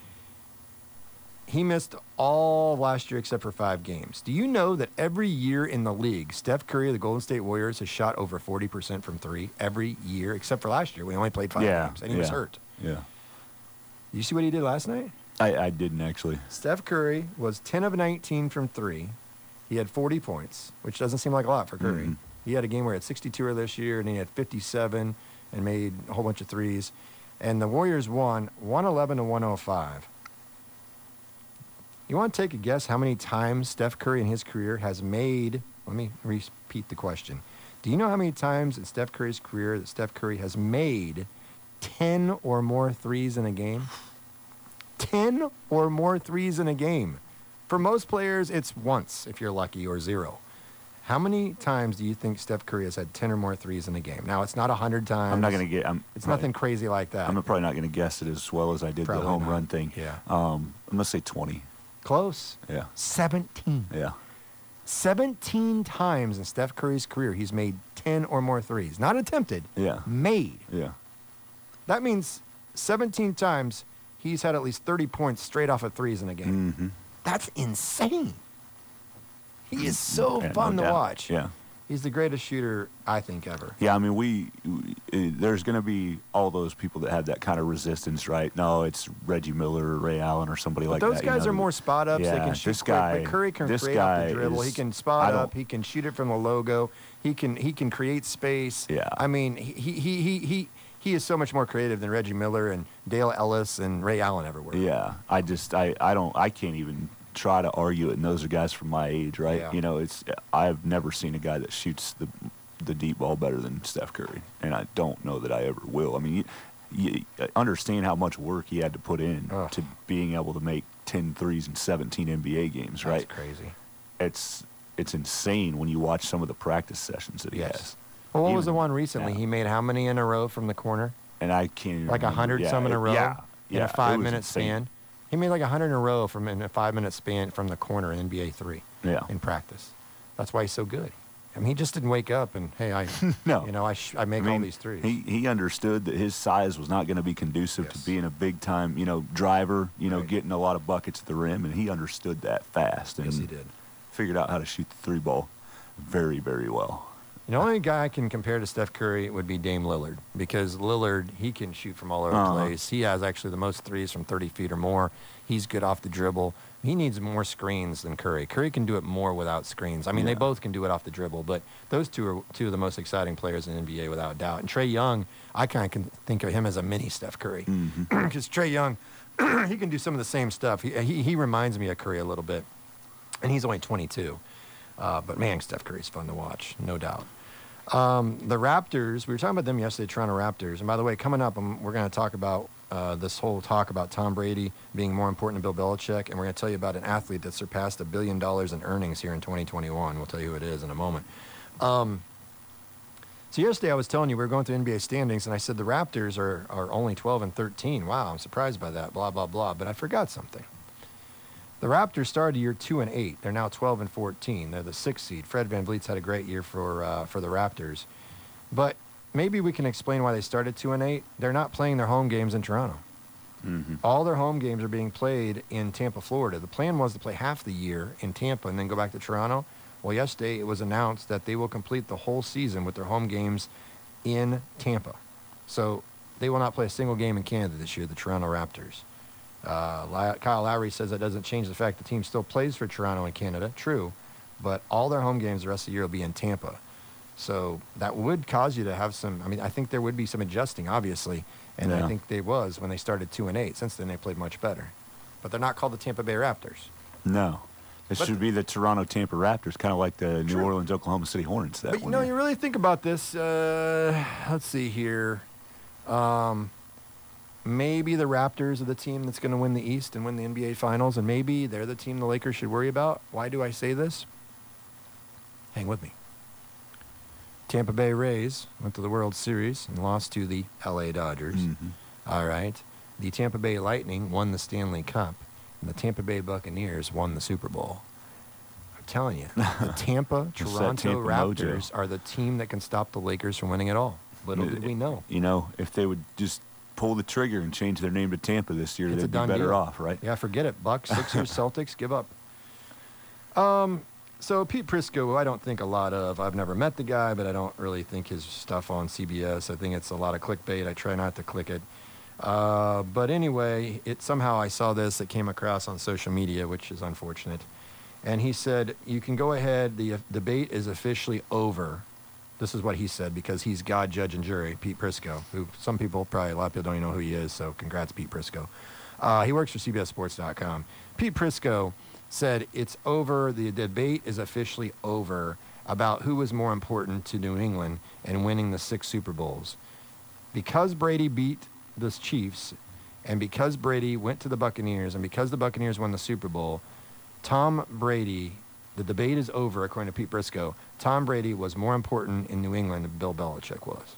He missed all last year except for 5 games. Do you know that every year in the league, Steph Curry of the Golden State Warriors has shot over 40% from 3 every year, except for last year. We only played 5 games, and he was hurt. Yeah. You see what he did last night? I didn't actually. Steph Curry was 10 of 19 from 3. He had 40 points, which doesn't seem like a lot for Curry. Mm-hmm. He had a game where he had 62 earlier this year, and he had 57 and made a whole bunch of threes. And the Warriors won 111 to 105. You want to take a guess how many times Steph Curry in his career has made, let me repeat the question. Do you know how many times in Steph Curry's career that Steph Curry has made 10 or more threes in a game? 10 or more threes in a game. For most players, it's once, if you're lucky, or 0. How many times do you think Steph Curry has had 10 or more threes in a game? Now, it's not 100 times. I'm not going to get... It's nothing crazy like that. I'm probably not going to guess it as well as I did Probably the home not. run thing. Yeah. I'm going to say 20. Close. Yeah. 17. Yeah. 17 times in Steph Curry's career, he's made 10 or more threes. Not attempted. Yeah. Made. Yeah. That means 17 times he's had at least 30 points straight off of threes in a game. Mm-hmm. That's insane. He is so fun to watch. Yeah. He's the greatest shooter, I think, ever. Yeah, I mean, there's going to be all those people that have that kind of resistance, right? No, it's Reggie Miller or Ray Allen or somebody like that. Those guys are more spot-ups. Yeah, they can shoot this quick, guy, but Curry can this create guy off the dribble. is- He can I spot don't- up. He can shoot it from the logo. He can create space. Yeah. I mean, he is so much more creative than Reggie Miller and Dale Ellis and Ray Allen ever were. Yeah, I can't even try to argue it, and those are guys from my age, right? Yeah. You know, I've never seen a guy that shoots the deep ball better than Steph Curry, and I don't know that I ever will. I mean, you understand how much work he had to put in to being able to make 10 threes in 17 NBA games, right? That's crazy. It's insane when you watch some of the practice sessions that he has. Well, what was the one recently? Yeah. He made how many in a row from the corner? And I can't even Like 100 some in a row in a 5-minute span. He made like 100 in a row in a 5-minute span from the corner in NBA 3 in practice. That's why he's so good. I mean, he just didn't wake up and, hey, I make all these threes. He understood that his size was not going to be conducive to being a big-time, driver, getting a lot of buckets at the rim, and he understood that fast. And Yes, he did. Figured out how to shoot the three ball very, very well. The only guy I can compare to Steph Curry would be Dame Lillard, because Lillard, he can shoot from all over the place. He has actually the most threes from 30 feet or more. He's good off the dribble. He needs more screens than Curry. Curry can do it more without screens. I mean, they both can do it off the dribble, but those two are two of the most exciting players in the NBA without doubt. And Trae Young, I kind of can think of him as a mini Steph Curry, because Trae Young, he can do some of the same stuff. He reminds me of Curry a little bit, and he's only 22. But, man, Steph Curry's fun to watch, no doubt. The Raptors, we were talking about them yesterday, Toronto Raptors. And by the way, coming up, we're going to talk about this whole talk about Tom Brady being more important than Bill Belichick. And we're going to tell you about an athlete that surpassed $1 billion in earnings here in 2021. We'll tell you who it is in a moment. So yesterday I was telling you we were going through NBA standings, and I said the Raptors are only 12-13. Wow, I'm surprised by that, blah, blah, blah. But I forgot something. The Raptors started the year 2-8. They're now 12-14. They're the 6th seed. Fred VanVleet's had a great year for the Raptors, but maybe we can explain why they started 2-8. They're not playing their home games in Toronto. All their home games are being played in Tampa, Florida. The plan was to play half the year in Tampa and then go back to Toronto. Well, yesterday it was announced that they will complete the whole season with their home games in Tampa. So they will not play a single game in Canada this year, the Toronto Raptors. Kyle Lowry says that doesn't change the fact the team still plays for Toronto and Canada. True, but all their home games the rest of the year will be in Tampa. So that would cause you to have some, I think there would be some adjusting, obviously, and I think there was when they started 2-8. Since then, they played much better. But they're not called the Tampa Bay Raptors. No. It should be the Toronto Tampa Raptors, kind of like the New Orleans Oklahoma City Hornets. But, you really think about this. Let's see here. Maybe the Raptors are the team that's going to win the East and win the NBA Finals, and maybe they're the team the Lakers should worry about. Why do I say this? Hang with me. Tampa Bay Rays went to the World Series and lost to the LA Dodgers. All right. The Tampa Bay Lightning won the Stanley Cup, and the Tampa Bay Buccaneers won the Super Bowl. I'm telling you, the Toronto Raptors are the team that can stop the Lakers from winning it all. Little did we know. If they would just pull the trigger and change their name to Tampa this year, It's they'd be better off, right? Yeah, forget it. Bucks, Sixers, Celtics, give up. So Pete Prisco, I don't think a lot of. I've never met the guy, but I don't really think his stuff on CBS. I think it's a lot of clickbait. I try not to click it. But anyway, somehow I saw this. It came across on social media, which is unfortunate. And he said, you can go ahead. The debate is officially over. This is what he said, because he's God, judge, and jury, Pete Prisco, who a lot of people don't even know who he is, so congrats, Pete Prisco. He works for CBSSports.com. Pete Prisco said it's over, the debate is officially over about who was more important to New England and winning the 6 Super Bowls. Because Brady beat the Chiefs, and because Brady went to the Buccaneers, and because the Buccaneers won the Super Bowl, Tom Brady, the debate is over, according to Pete Prisco. Tom Brady was more important in New England than Bill Belichick was.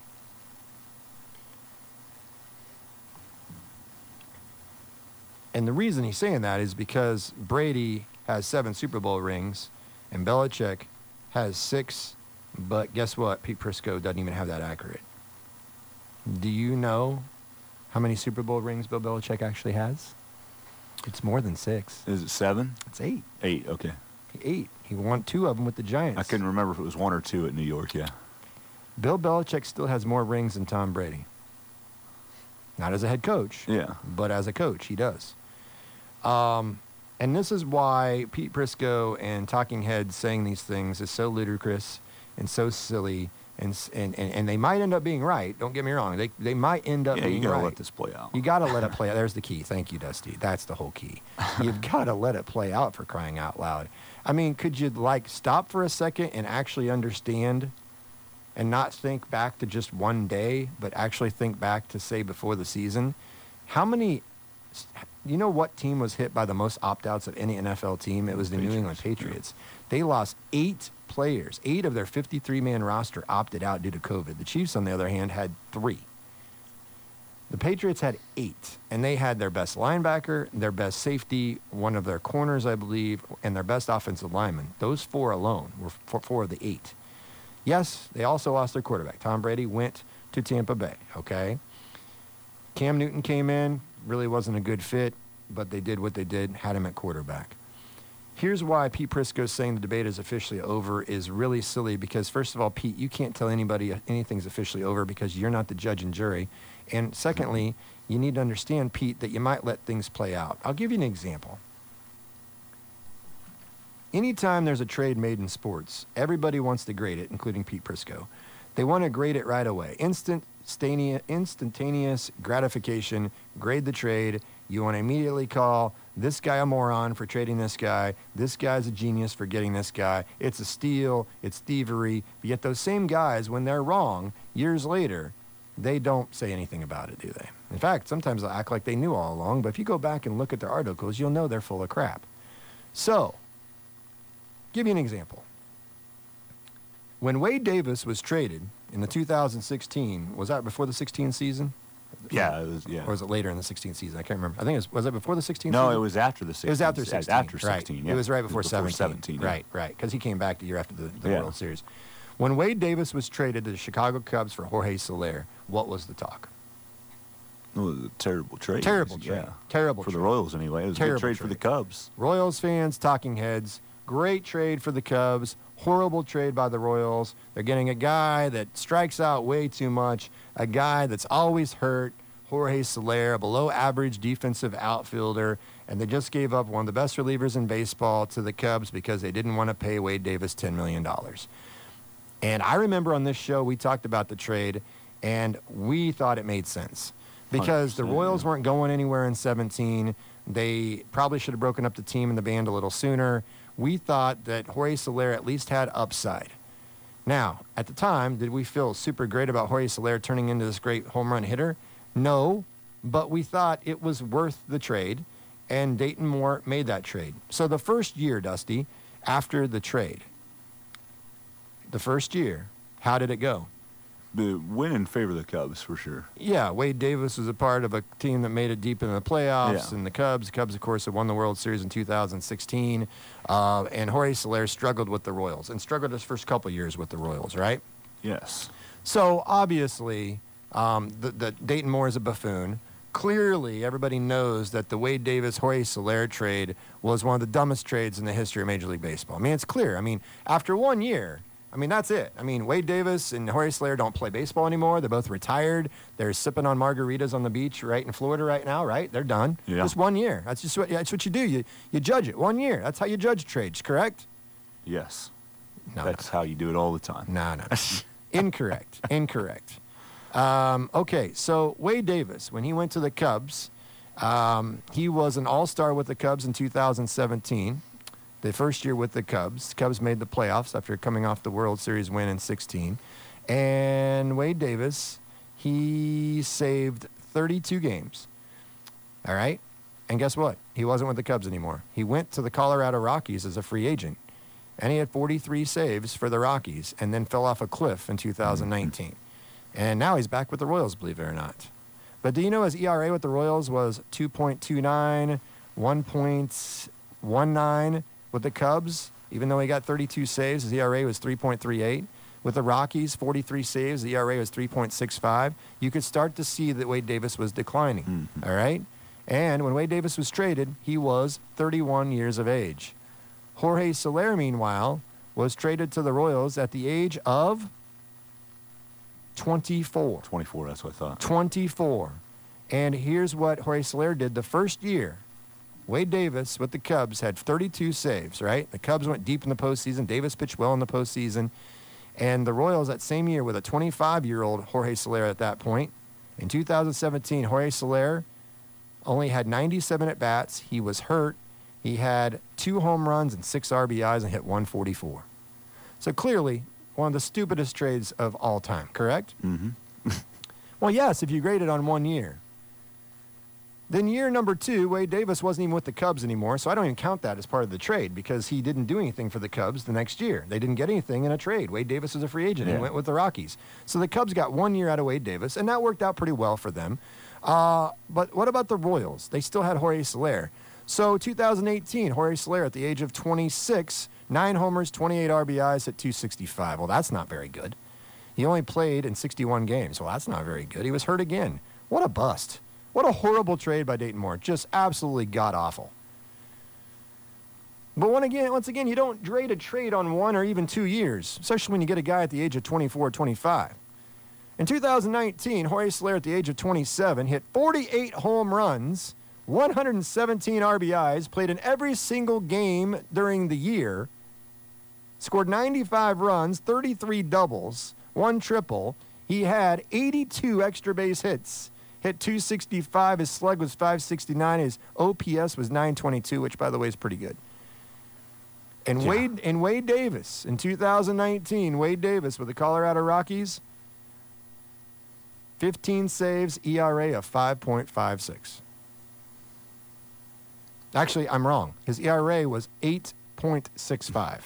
And the reason he's saying that is because Brady has 7 Super Bowl rings and Belichick has 6, but guess what? Pete Prisco doesn't even have that accurate. Do you know how many Super Bowl rings Bill Belichick actually has? It's more than 6. Is it 7? It's 8. 8, okay. 8. He won 2 of them with the Giants. I couldn't remember if it was 1 or 2 at New York, yeah. Bill Belichick still has more rings than Tom Brady. Not as a head coach, but as a coach, he does. And this is why Pete Prisco and Talking Heads saying these things is so ludicrous and so silly And they might end up being right. Don't get me wrong. They might end up being right. You got to let this play out. You got to let it play out. There's the key. Thank you, Dusty. That's the whole key. You've got to let it play out, for crying out loud. I mean, could you, stop for a second and actually understand and not think back to just one day, but actually think back to, say, before the season? How many, you know what team was hit by the most opt-outs of any NFL team? It was the New England Patriots. They lost 8 players. 8 of their 53-man roster opted out due to COVID. The Chiefs, on the other hand, had 3. The Patriots had 8, and they had their best linebacker, their best safety, one of their corners, I believe, and their best offensive lineman. Those 4 alone were 4 of the 8. Yes, they also lost their quarterback. Tom Brady went to Tampa Bay, okay? Cam Newton came in, really wasn't a good fit, but they did what they did, had him at quarterback. Here's why Pete Prisco saying the debate is officially over is really silly because, first of all, Pete, you can't tell anybody anything's officially over because you're not the judge and jury. And secondly, you need to understand, Pete, that you might let things play out. I'll give you an example. Anytime there's a trade made in sports, everybody wants to grade it, including Pete Prisco. They want to grade it right away. Instantaneous gratification, grade the trade. You want to immediately call this guy a moron for trading this guy. This guy's a genius for getting this guy. It's a steal. It's thievery. But yet those same guys, when they're wrong, years later, they don't say anything about it, do they? In fact, sometimes they'll act like they knew all along. But if you go back and look at their articles, you'll know they're full of crap. So, give you an example. When Wade Davis was traded in the 2016, was that before the 16 season? Yeah, it was. Yeah. Or was it later in the 16th season? I can't remember. I think was it before the 16th season? No, it was after the 16th. It was after 16. After 16, right. yeah. It was right before, before 17. Yeah. Right, because he came back the year after the World Series. When Wade Davis was traded to the Chicago Cubs for Jorge Soler, what was the talk? It was a terrible trade. Terrible trade. Yeah. Terrible for trade. the Royals, anyway. It was Terrible a good trade for the Cubs. Royals fans, talking heads, great trade for the Cubs, horrible trade by the Royals. They're getting a guy that strikes out way too much, a guy that's always hurt, Jorge Soler, a below-average defensive outfielder, and they just gave up one of the best relievers in baseball to the Cubs because they didn't want to pay Wade Davis $10 million. And I remember on this show we talked about the trade, and we thought it made sense because the Royals weren't going anywhere in 17. They probably should have broken up the team and the band a little sooner. We thought that Jorge Soler at least had upside. Now, at the time, did we feel super great about Jorge Soler turning into this great home run hitter? No, but we thought it was worth the trade, and Dayton Moore made that trade. So the first year, Dusty, after the trade, the first year, how did it go? The win in favor of the Cubs, for sure. Yeah, Wade Davis was a part of a team that made it deep in the playoffs, and the Cubs, of course, had won the World Series in 2016, and Jorge Soler struggled with the Royals, and struggled his first couple years with the Royals, right? Yes. So, obviously, the Dayton Moore is a buffoon. Clearly, everybody knows that the Wade Davis-Jorge Soler trade was one of the dumbest trades in the history of Major League Baseball. I mean, it's clear. I mean, after 1 year, I mean, that's it. I mean, Wade Davis and Jorge Soler don't play baseball anymore. They're both retired. They're sipping on margaritas on the beach right in Florida right now, right? They're done. Yeah. Just 1 year. That's just what you do. You judge it. 1 year. That's how you judge trades, correct? Yes. No, that's how you do it all the time. No. Incorrect. Okay, so Wade Davis, when he went to the Cubs, he was an all-star with the Cubs in 2017. The first year with the Cubs. Cubs made the playoffs after coming off the World Series win in 16. And Wade Davis, he saved 32 games. All right? And guess what? He wasn't with the Cubs anymore. He went to the Colorado Rockies as a free agent. And he had 43 saves for the Rockies and then fell off a cliff in 2019. And now he's back with the Royals, believe it or not. But do you know his ERA with the Royals was 2.29, 1.19 with the Cubs? Even though he got 32 saves, his ERA was 3.38. With the Rockies, 43 saves, the ERA was 3.65. You could start to see that Wade Davis was declining, all right? And when Wade Davis was traded, he was 31 years of age. Jorge Soler, meanwhile, was traded to the Royals at the age of 24. 24, that's what I thought. 24. And here's what Jorge Soler did the first year. Wade Davis with the Cubs had 32 saves, right? The Cubs went deep in the postseason. Davis pitched well in the postseason. And the Royals that same year with a 25-year-old Jorge Soler at that point. In 2017, Jorge Soler only had 97 at-bats. He was hurt. He had 2 home runs and 6 RBIs and hit 144. So clearly, one of the stupidest trades of all time, correct? Mm-hmm. Well, yes, if you grade it on 1 year. Then year number 2, Wade Davis wasn't even with the Cubs anymore, so I don't even count that as part of the trade because he didn't do anything for the Cubs the next year. They didn't get anything in a trade. Wade Davis was a free agent. Yeah. He went with the Rockies. So the Cubs got 1 year out of Wade Davis, and that worked out pretty well for them. But what about the Royals? They still had Jorge Soler. So 2018, Jorge Soler at the age of 26, 9 homers, 28 RBIs at 265. Well, that's not very good. He only played in 61 games. Well, that's not very good. He was hurt again. What a bust. What a horrible trade by Dayton Moore. Just absolutely god-awful. But once again, you don't grade a trade on 1 or even 2 years, especially when you get a guy at the age of 24 or 25. In 2019, Jorge Soler at the age of 27 hit 48 home runs, 117 RBIs, played in every single game during the year, scored 95 runs, 33 doubles, 1 triple. He had 82 extra base hits. Hit 265. His slug was 569. His OPS was 922, which, by the way, is pretty good. And Yeah. Wade Davis, in 2019, Wade Davis with the Colorado Rockies, 15 saves, ERA of 5.56. Actually, I'm wrong. His ERA was 8.65.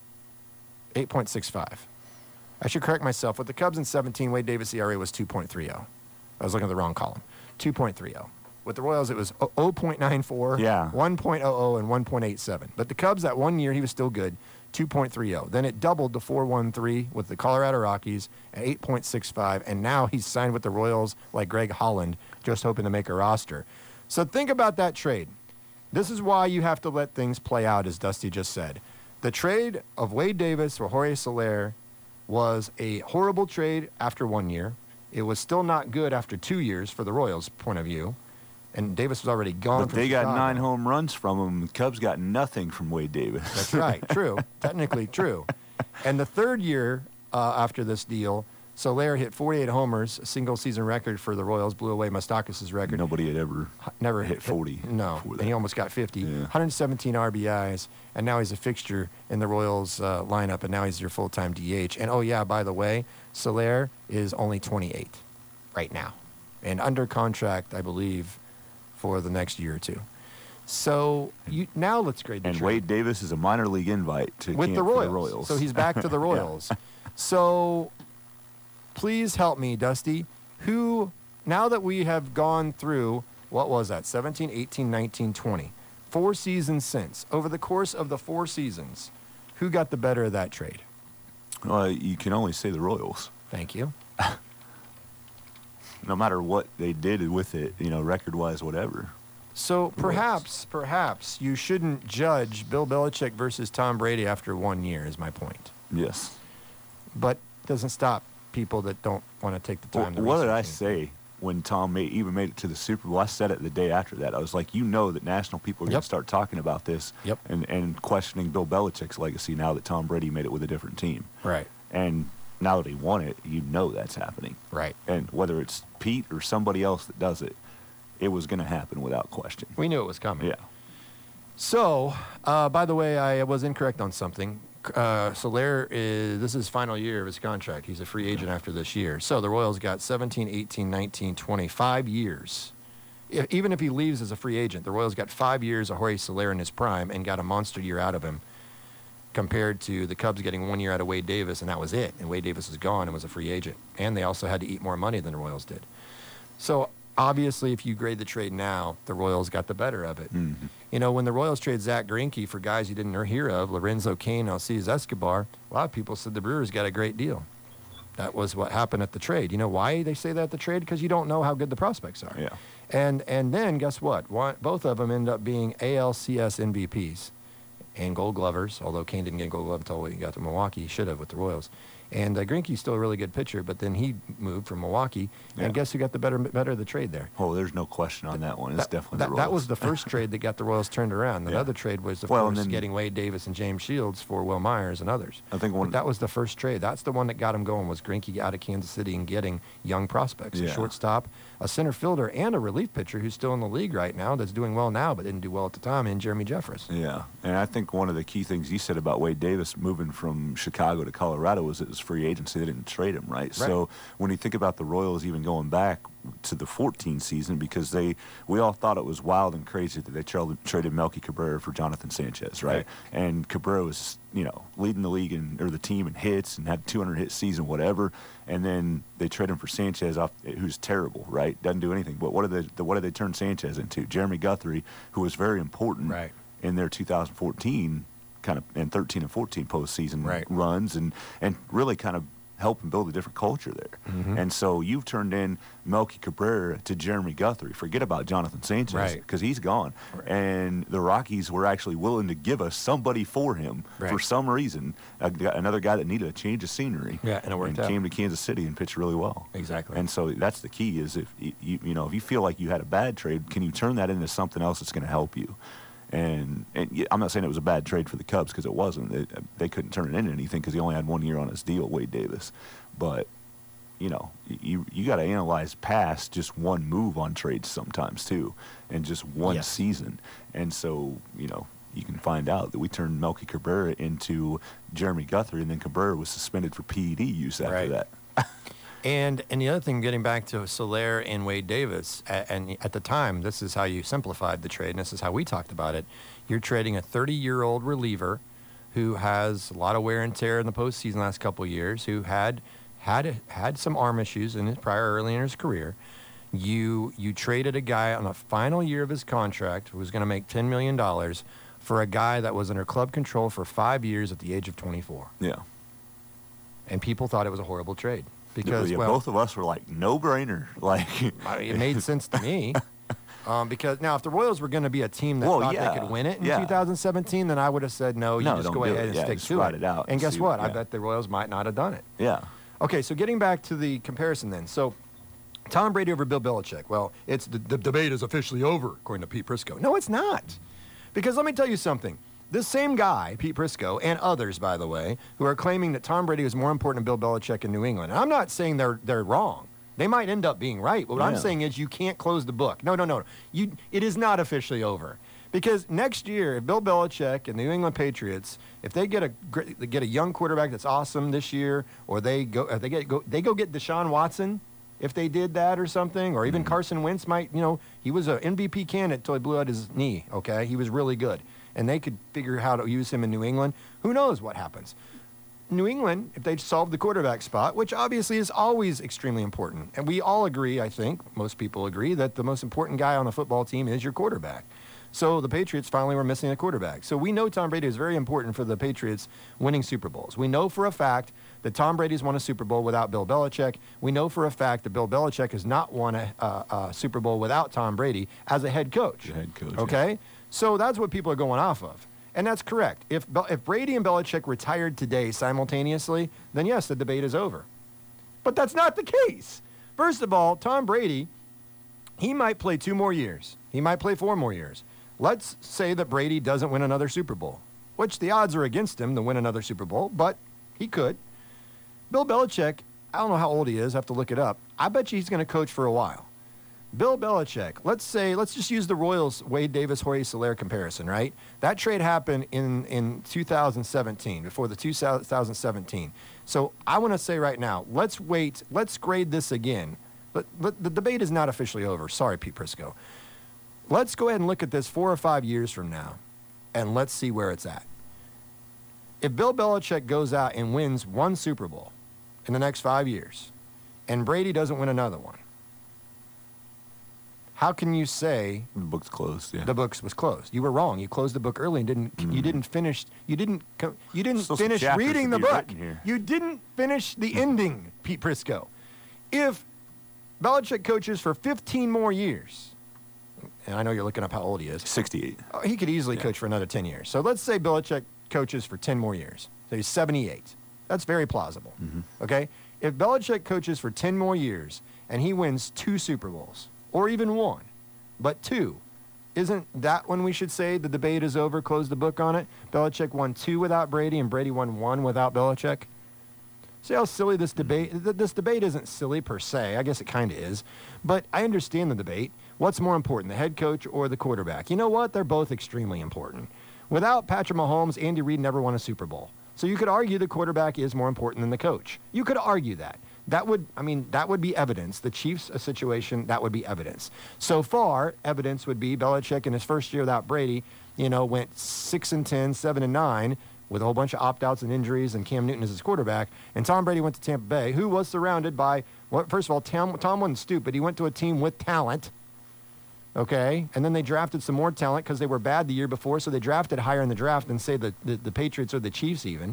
8.65. I should correct myself. With the Cubs in 17, Wade Davis' ERA was 2.30. I was looking at the wrong column. 2.30. With the Royals, it was 0.94, Yeah. 1.00, and 1.87. But the Cubs, that 1 year, he was still good, 2.30. Then it doubled to 4.13 with the Colorado Rockies at 8.65, and now he's signed with the Royals like Greg Holland, just hoping to make a roster. So think about that trade. This is why you have to let things play out, as Dusty just said. The trade of Wade Davis for Jorge Soler was a horrible trade after 1 year. It was still not good after 2 years for the Royals' point of view. And Davis was already gone But from they got Chicago. 9 home runs from him. The Cubs got nothing from Wade Davis. That's right. True. Technically true. And the third year after this deal, Soler hit 48 homers, a single-season record for the Royals, blew away Moustakas' record. Nobody had ever Never hit 40. No, before and that. he almost got 50. Yeah. 117 RBIs, and now he's a fixture in the Royals lineup, and now he's your full-time DH. And, oh, yeah, by the way, Soler is only 28 right now, and under contract, I believe, for the next year or two. So now let's grade the And trade. Wade Davis is a minor league invite to With camp the for Royals. the Royals. So he's back to the Royals. So please help me, Dusty. Now that we have gone through, what was that, 17, 18, 19, 20, 4 seasons since, over the course of the 4 seasons, who got the better of that trade? You can only say the Royals. Thank you. No matter what they did with it, record-wise, whatever. So perhaps you shouldn't judge Bill Belichick versus Tom Brady after 1 year, is my point. Yes. But doesn't stop people that don't want to take the time to What did I research say when Tom even made it to the Super Bowl? I said it the day after that. I was like, that national people are going Yep. to start talking about this Yep. and questioning Bill Belichick's legacy now that Tom Brady made it with a different team. Right. And now that he won it, that's happening. Right. And whether it's Pete or somebody else that does it, it was going to happen without question. We knew it was coming. Yeah. So, by the way, I was incorrect on something. Soler this is his final year of his contract. He's a free agent after this year. So the Royals got 17, 18, 19, 20, 5 years. Even if he leaves as a free agent, the Royals got 5 years of Jorge Soler in his prime and got a monster year out of him, compared to the Cubs getting 1 year out of Wade Davis, and that was it. And Wade Davis was gone and was a free agent. And they also had to eat more money than the Royals did. So obviously, if you grade the trade now, the Royals got the better of it. Mm-hmm. When the Royals trade Zach Greinke for guys you didn't hear of, Lorenzo Cain, Alcides Escobar, a lot of people said the Brewers got a great deal. That was what happened at the trade. You know why they say that at the trade? Because you don't know how good the prospects are. Yeah. And then guess what? Both of them end up being ALCS MVPs and Gold Glovers, although Cain didn't get Gold Glove until he got to Milwaukee. He should have with the Royals. And Greinke's still a really good pitcher, but then he moved from Milwaukee. And guess who got the better of the trade there? Oh, there's no question on that one. It's definitely the Royals. That was the first trade that got the Royals turned around. The other trade was, of course, getting Wade Davis and James Shields for Will Myers and others. I think that was the first trade. That's the one that got him going, was Greinke out of Kansas City and getting young prospects. A shortstop, a center fielder, and a relief pitcher who's still in the league right now that's doing well now but didn't do well at the time, in Jeremy Jeffress. Yeah, and I think one of the key things you said about Wade Davis moving from Chicago to Colorado was it was free agency. They didn't trade him, right? So when you think about the Royals even going back to the 14 season, because we all thought it was wild and crazy that they traded Melky Cabrera for Jonathan Sanchez, right? And Cabrera was, leading the league or the team in hits and had 200 hit season, whatever. And then they trade him for Sanchez, who's terrible, right? Doesn't do anything. But what did they turn Sanchez into? Jeremy Guthrie, who was very important in their 2014 kind of and 13 and 14 postseason runs, and really kind of help and build a different culture there. Mm-hmm. And so you've turned in Melky Cabrera to Jeremy Guthrie. Forget about Jonathan Sanchez, because he's gone. And the Rockies were actually willing to give us somebody for him for some reason, another guy that needed a change of scenery. Yeah, and it worked out. Came to Kansas City and pitched really well. Exactly. And so that's the key, is if you feel like you had a bad trade, can you turn that into something else that's going to help you? And I'm not saying it was a bad trade for the Cubs, because it wasn't. They couldn't turn it into anything because he only had 1 year on his deal, Wade Davis. But, you got to analyze past just one move on trades sometimes, too, and just one season. And so, you can find out that we turned Melky Cabrera into Jeremy Guthrie, and then Cabrera was suspended for PED use after that. And the other thing, getting back to Soler and Wade Davis, and at the time, this is how you simplified the trade, and this is how we talked about it. You're trading a 30-year-old reliever who has a lot of wear and tear in the postseason last couple of years, who had some arm issues early in his career. You traded a guy on the final year of his contract who was going to make $10 million for a guy that was under club control for 5 years at the age of 24. Yeah. And people thought it was a horrible trade. Because both of us were like, no-brainer. It made sense to me. Because now, if the Royals were going to be a team that thought they could win it in 2017, then I would have said, no, you just go ahead and stick to it. And guess what? I bet the Royals might not have done it. Yeah. Okay, so getting back to the comparison then. So Tom Brady over Bill Belichick. Well, it's the debate is officially over, according to Pete Prisco. No, it's not. Because let me tell you something. This same guy, Pete Prisco, and others, by the way, who are claiming that Tom Brady was more important than Bill Belichick in New England. And I'm not saying they're wrong. They might end up being right. But what I'm saying is you can't close the book. No. It is not officially over. Because next year, if Bill Belichick and the New England Patriots, if they get a young quarterback that's awesome this year, or they go get Deshaun Watson, if they did that or something, or even Carson Wentz might, he was an MVP candidate until he blew out his knee. Okay, he was really good. And they could figure out how to use him in New England. Who knows what happens? New England, if they solve the quarterback spot, which obviously is always extremely important, and we all agree, I think, most people agree, that the most important guy on the football team is your quarterback. So the Patriots finally were missing a quarterback. So we know Tom Brady is very important for the Patriots winning Super Bowls. We know for a fact that Tom Brady's won a Super Bowl without Bill Belichick. We know for a fact that Bill Belichick has not won a Super Bowl without Tom Brady as a head coach. Okay? So that's what people are going off of. And that's correct. If Brady and Belichick retired today simultaneously, then yes, the debate is over. But that's not the case. First of all, Tom Brady, he might play 2 more years. He might play 4 more years. Let's say that Brady doesn't win another Super Bowl, which the odds are against him to win another Super Bowl, but he could. Bill Belichick, I don't know how old he is. I have to look it up. I bet you he's going to coach for a while. Bill Belichick, let's just use the Royals Wade Davis, Jorge Soler comparison, right? That trade happened in 2017, before the 2017. So I want to say right now, let's grade this again. The debate is not officially over. Sorry, Pete Prisco. Let's go ahead and look at this 4 or 5 years from now, and let's see where it's at. If Bill Belichick goes out and wins 1 Super Bowl in the next 5 years, and Brady doesn't win another one, how can you say the book's closed? Yeah, the book was closed. You were wrong. You closed the book early and you didn't finish reading the book. You didn't finish the ending, Pete Prisco. If Belichick coaches for 15 more years, and I know you're looking up how old he is. 68. Oh, he could easily coach for another 10 years. So let's say Belichick coaches for 10 more years. So he's 78. That's very plausible. Okay? If Belichick coaches for 10 more years and he wins 2 Super Bowls, or even 1, but 2, isn't that when we should say the debate is over, close the book on it? Belichick won 2 without Brady, and Brady won 1 without Belichick? See how silly this debate, this debate isn't silly per se. I guess it kind of is. But I understand the debate. What's more important, the head coach or the quarterback? You know what? They're both extremely important. Without Patrick Mahomes, Andy Reid never won a Super Bowl. So you could argue the quarterback is more important than the coach. You could argue that. That would be evidence. The Chiefs' situation, that would be evidence. So far, evidence would be Belichick in his first year without Brady, went 6-10, 7-9, with a whole bunch of opt-outs and injuries, and Cam Newton as his quarterback. And Tom Brady went to Tampa Bay, who was surrounded by, well, first of all, Tom wasn't stupid. He went to a team with talent, okay? And then they drafted some more talent because they were bad the year before, so they drafted higher in the draft than, say, the Patriots or the Chiefs even.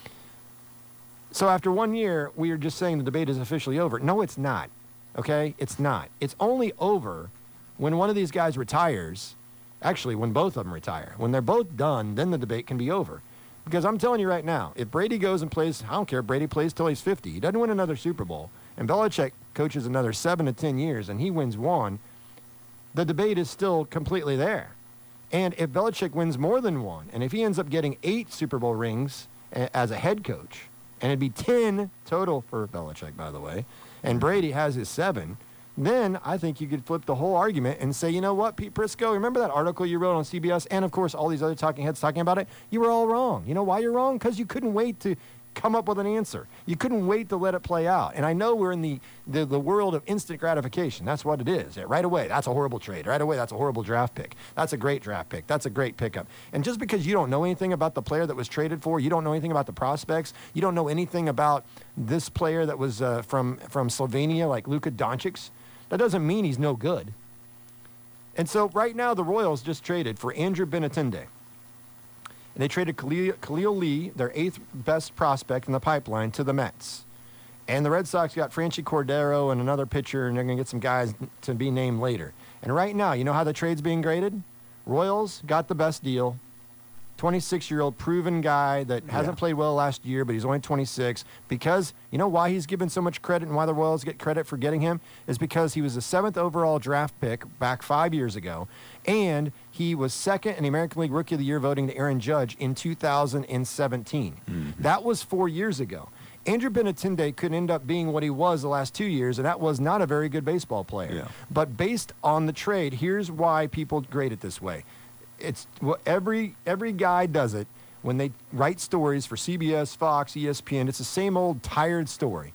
So after 1 year, we are just saying the debate is officially over. No, it's not, okay? It's not. It's only over when one of these guys retires. Actually, when both of them retire. When they're both done, then the debate can be over. Because I'm telling you right now, if Brady goes and plays, I don't care, Brady plays till he's 50. He doesn't win another Super Bowl, and Belichick coaches another 7 to 10 years, and he wins 1, the debate is still completely there. And if Belichick wins more than 1, and if he ends up getting 8 Super Bowl rings as a head coach, and it'd be 10 total for Belichick, by the way, and Brady has his 7, then I think you could flip the whole argument and say, you know what, Pete Prisco, remember that article you wrote on CBS, and of course all these other talking heads talking about it? You were all wrong. You know why you're wrong? Because you couldn't wait to come up with an answer. You couldn't wait to let it play out. And I know we're in the world of instant gratification. That's what it is. Right away, that's a horrible trade. Right away, that's a horrible draft pick. That's a great draft pick. That's a great pickup. And just because you don't know anything about the player that was traded for, you don't know anything about the prospects, you don't know anything about this player that was from Slovenia, like Luka Doncic, that doesn't mean he's no good. And so right now the Royals just traded for Andrew Benintendi. And they traded Khalil Lee, their 8th best prospect in the pipeline, to the Mets. And the Red Sox got Franchi Cordero and another pitcher, and they're going to get some guys to be named later. And right now, you know how the trade's being graded? Royals got the best deal. 26-year-old proven guy that hasn't played well last year, but he's only 26. Because, you know why he's given so much credit and why the Royals get credit for getting him? Is because he was the 7th overall draft pick back 5 years ago. And he was 2nd in the American League Rookie of the Year voting to Aaron Judge in 2017. That was 4 years ago. Andrew Benintendi could end up being what he was the last 2 years, and that was not a very good baseball player. Yeah. But based on the trade, here's why people grade it this way. It's well, every guy does it when they write stories for CBS, Fox, ESPN. It's the same old tired story.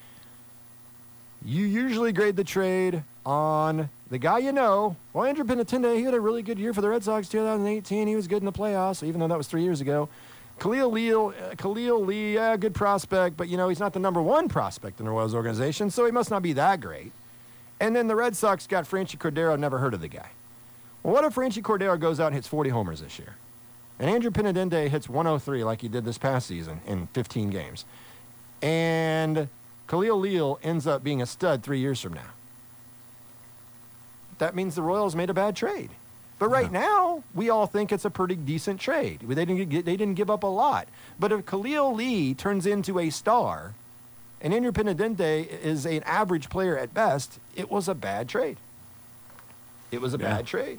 You usually grade the trade on the guy you know. Well, Andrew Benintendi, he had a really good year for the Red Sox 2018. He was good in the playoffs, even though that was 3 years ago. Khalil Lee, good prospect, but, he's not the number 1 prospect in the Royals organization, so he must not be that great. And then the Red Sox got Franchi Cordero, never heard of the guy. Well, what if Franchi Cordero goes out and hits 40 homers this year? And Andrew Benintendi hits 103 like he did this past season in 15 games. And Khalil Lee ends up being a stud 3 years from now. That means the Royals made a bad trade. But right now, we all think it's a pretty decent trade. They didn't give up a lot. But if Khalil Lee turns into a star and Andrew Benintendi is an average player at best, it was a bad trade. It was a bad trade.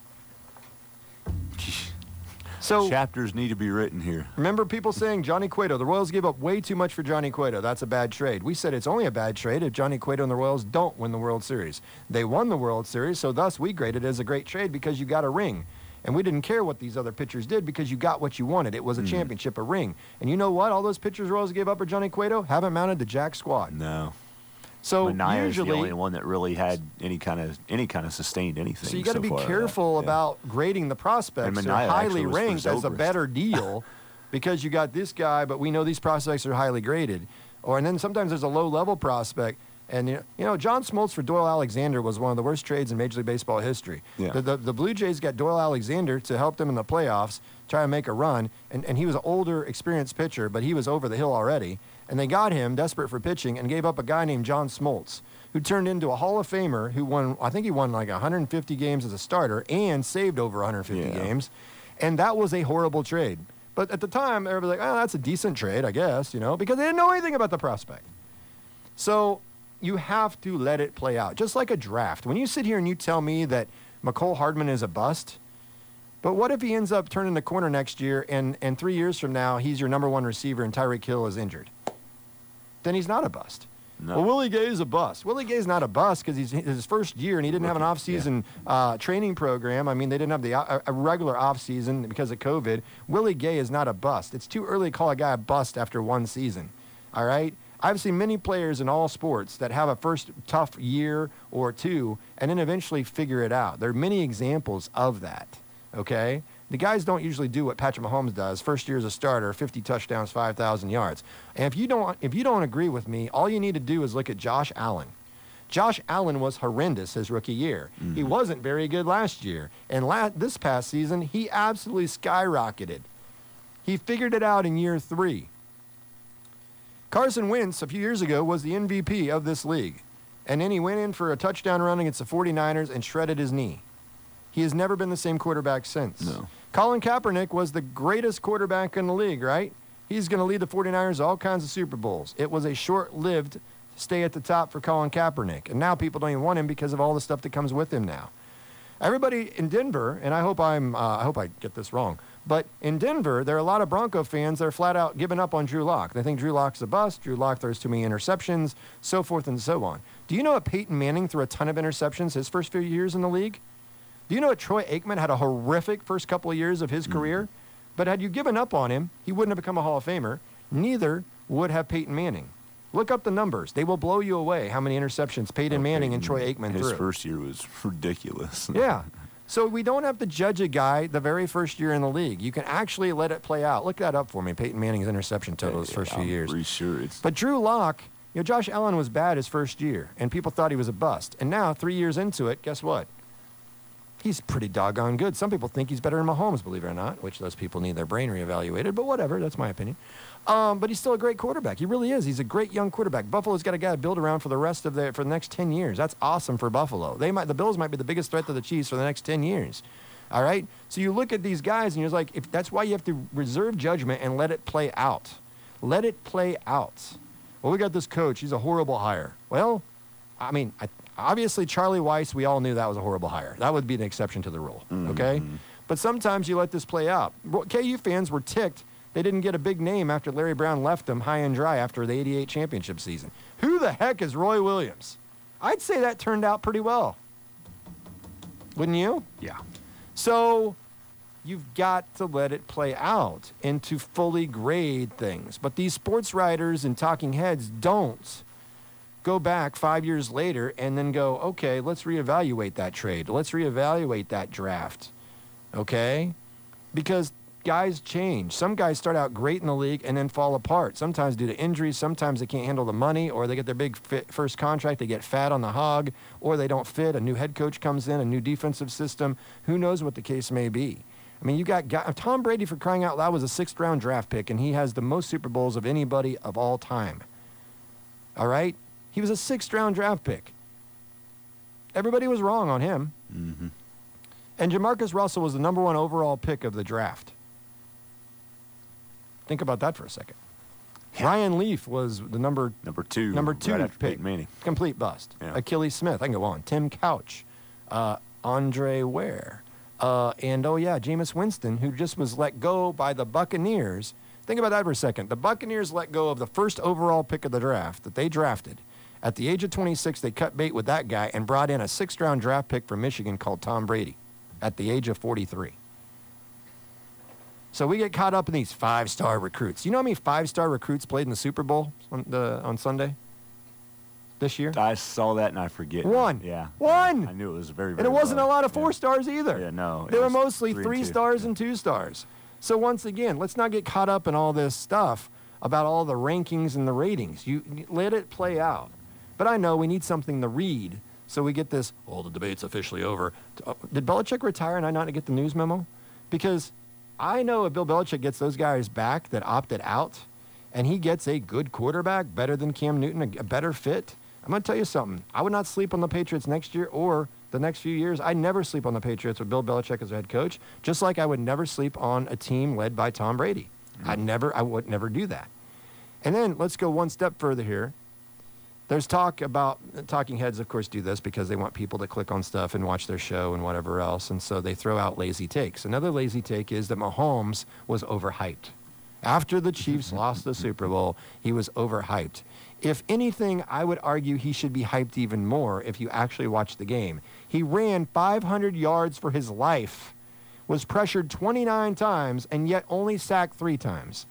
So chapters need to be written here. Remember people saying Johnny Cueto, the Royals gave up way too much for Johnny Cueto. That's a bad trade. We said it's only a bad trade if Johnny Cueto and the Royals don't win the World Series. They won the World Series, so thus we graded it as a great trade because you got a ring. And we didn't care what these other pitchers did because you got what you wanted. It was a championship, a ring. And you know what? All those pitchers Royals gave up for Johnny Cueto haven't mounted the jack squad. No. So Manaea's usually the only one that really had any kind of sustained anything. So you got to be careful about grading the prospects. They're highly ranked as a better deal because you got this guy, but we know these prospects are highly graded. And then sometimes there's a low-level prospect. And, John Smoltz for Doyle Alexander was one of the worst trades in Major League Baseball history. Yeah. The Blue Jays got Doyle Alexander to help them in the playoffs, try to make a run. And he was an older, experienced pitcher, but he was over the hill already. And they got him, desperate for pitching, and gave up a guy named John Smoltz, who turned into a Hall of Famer who won, I think he won like 150 games as a starter and saved over 150 games. And that was a horrible trade But at the time, everybody was like, oh, that's a decent trade, I guess, because they didn't know anything about the prospect. So you have to let it play out, just like a draft. When you sit here and you tell me that McCole Hardman is a bust, but what if he ends up turning the corner next year and 3 years from now he's your number one receiver and Tyreek Hill is injured? Then he's not a bust. No. Well, Willie Gay is a bust. Willie Gay is not a bust because he's his first year and he didn't have an off-season training program. I mean, they didn't have a regular off-season because of COVID. Willie Gay is not a bust. It's too early to call a guy a bust after one season, all right? I've seen many players in all sports that have a first tough year or two and then eventually figure it out. There are many examples of that, okay? The guys don't usually do what Patrick Mahomes does. First year as a starter, 50 touchdowns, 5,000 yards. And if you don't agree with me, all you need to do is look at Josh Allen. Josh Allen was horrendous his rookie year. Mm-hmm. He wasn't very good last year. And this past season, he absolutely skyrocketed. He figured it out in year 3. Carson Wentz, a few years ago, was the MVP of this league. And then he went in for a touchdown run against the 49ers and shredded his knee. He has never been the same quarterback since. No. Colin Kaepernick was the greatest quarterback in the league, right? He's going to lead the 49ers to all kinds of Super Bowls. It was a short-lived stay at the top for Colin Kaepernick. And now people don't even want him because of all the stuff that comes with him now. Everybody in Denver, and I hope I get this wrong, but in Denver, there are a lot of Bronco fans that are flat out giving up on Drew Lock. They think Drew Lock's a bust, Drew Lock throws too many interceptions, so forth and so on. Do you know that Peyton Manning threw a ton of interceptions his first few years in the league? Do you know that Troy Aikman had a horrific first couple of years of his career? But had you given up on him, he wouldn't have become a Hall of Famer. Neither would have Peyton Manning. Look up the numbers. They will blow you away how many interceptions Peyton Manning and Troy Aikman threw. His first year was ridiculous. Yeah. So we don't have to judge a guy the very first year in the league. You can actually let it play out. Look that up for me, Peyton Manning's interception total his first few years. I'm pretty sure it's... But Drew Lock, Josh Allen was bad his first year, and people thought he was a bust. And now, 3 years into it, guess what? He's pretty doggone good. Some people think he's better than Mahomes, believe it or not, which those people need their brain reevaluated, but whatever, that's my opinion. But he's still a great quarterback. He really is. He's a great young quarterback. Buffalo's got a guy to build around for the next 10 years. That's awesome for Buffalo. The Bills might be the biggest threat to the Chiefs for the next 10 years. All right? So you look at these guys and you're like, that's why you have to reserve judgment and let it play out. Let it play out. Well, we got this coach. He's a horrible hire. Well, I mean, obviously, Charlie Weiss, we all knew that was a horrible hire. That would be an exception to the rule, okay? But sometimes you let this play out. KU fans were ticked. They didn't get a big name after Larry Brown left them high and dry after the 88 championship season. Who the heck is Roy Williams? I'd say that turned out pretty well. Wouldn't you? Yeah. So you've got to let it play out and to fully grade things. But these sports writers and talking heads don't go back 5 years later and then go, okay, let's reevaluate that trade. Let's reevaluate that draft, okay? Because guys change. Some guys start out great in the league and then fall apart, sometimes due to injuries. Sometimes they can't handle the money, or they get their big first contract, they get fat on the hog, or they don't fit. A new head coach comes in, a new defensive system. Who knows what the case may be? I mean, you got Tom Brady, for crying out loud, was a 6th-round draft pick, and he has the most Super Bowls of anybody of all time. All right? He was a 6th-round draft pick. Everybody was wrong on him. Mm-hmm. And Jamarcus Russell was the number 1 overall pick of the draft. Think about that for a second. Yeah. Ryan Leaf was the number 2 right pick. Manning. Complete bust. Yeah. Achilles Smith. I can go on. Tim Couch. Andre Ware. And, Jameis Winston, who just was let go by the Buccaneers. Think about that for a second. The Buccaneers let go of the first overall pick of the draft that they drafted. At the age of 26, they cut bait with that guy and brought in a 6th-round draft pick from Michigan called Tom Brady at the age of 43. So we get caught up in these 5-star recruits. You know how many 5-star recruits played in the Super Bowl on Sunday this year? I saw that and I forget. One. Yeah. One. I knew it was very, very And it wasn't low. a lot of 4-stars either. Yeah, no. They were mostly 3 stars and 2 stars. So once again, let's not get caught up in all this stuff about all the rankings and the ratings. You let it play out. But I know we need something to read, so we get this, the debate's officially over. Did Belichick retire and I not get the news memo? Because I know if Bill Belichick gets those guys back that opted out, and he gets a good quarterback, better than Cam Newton, a better fit, I'm going to tell you something. I would not sleep on the Patriots next year or the next few years. I never sleep on the Patriots with Bill Belichick as their head coach, just like I would never sleep on a team led by Tom Brady. I would never do that. And then let's go one step further here. There's talk about, talking heads, of course, do this because they want people to click on stuff and watch their show and whatever else. And so they throw out lazy takes. Another lazy take is that Mahomes was overhyped. After the Chiefs lost the Super Bowl, he was overhyped. If anything, I would argue he should be hyped even more if you actually watch the game. He ran 500 yards for his life, was pressured 29 times, and yet only sacked 3 times.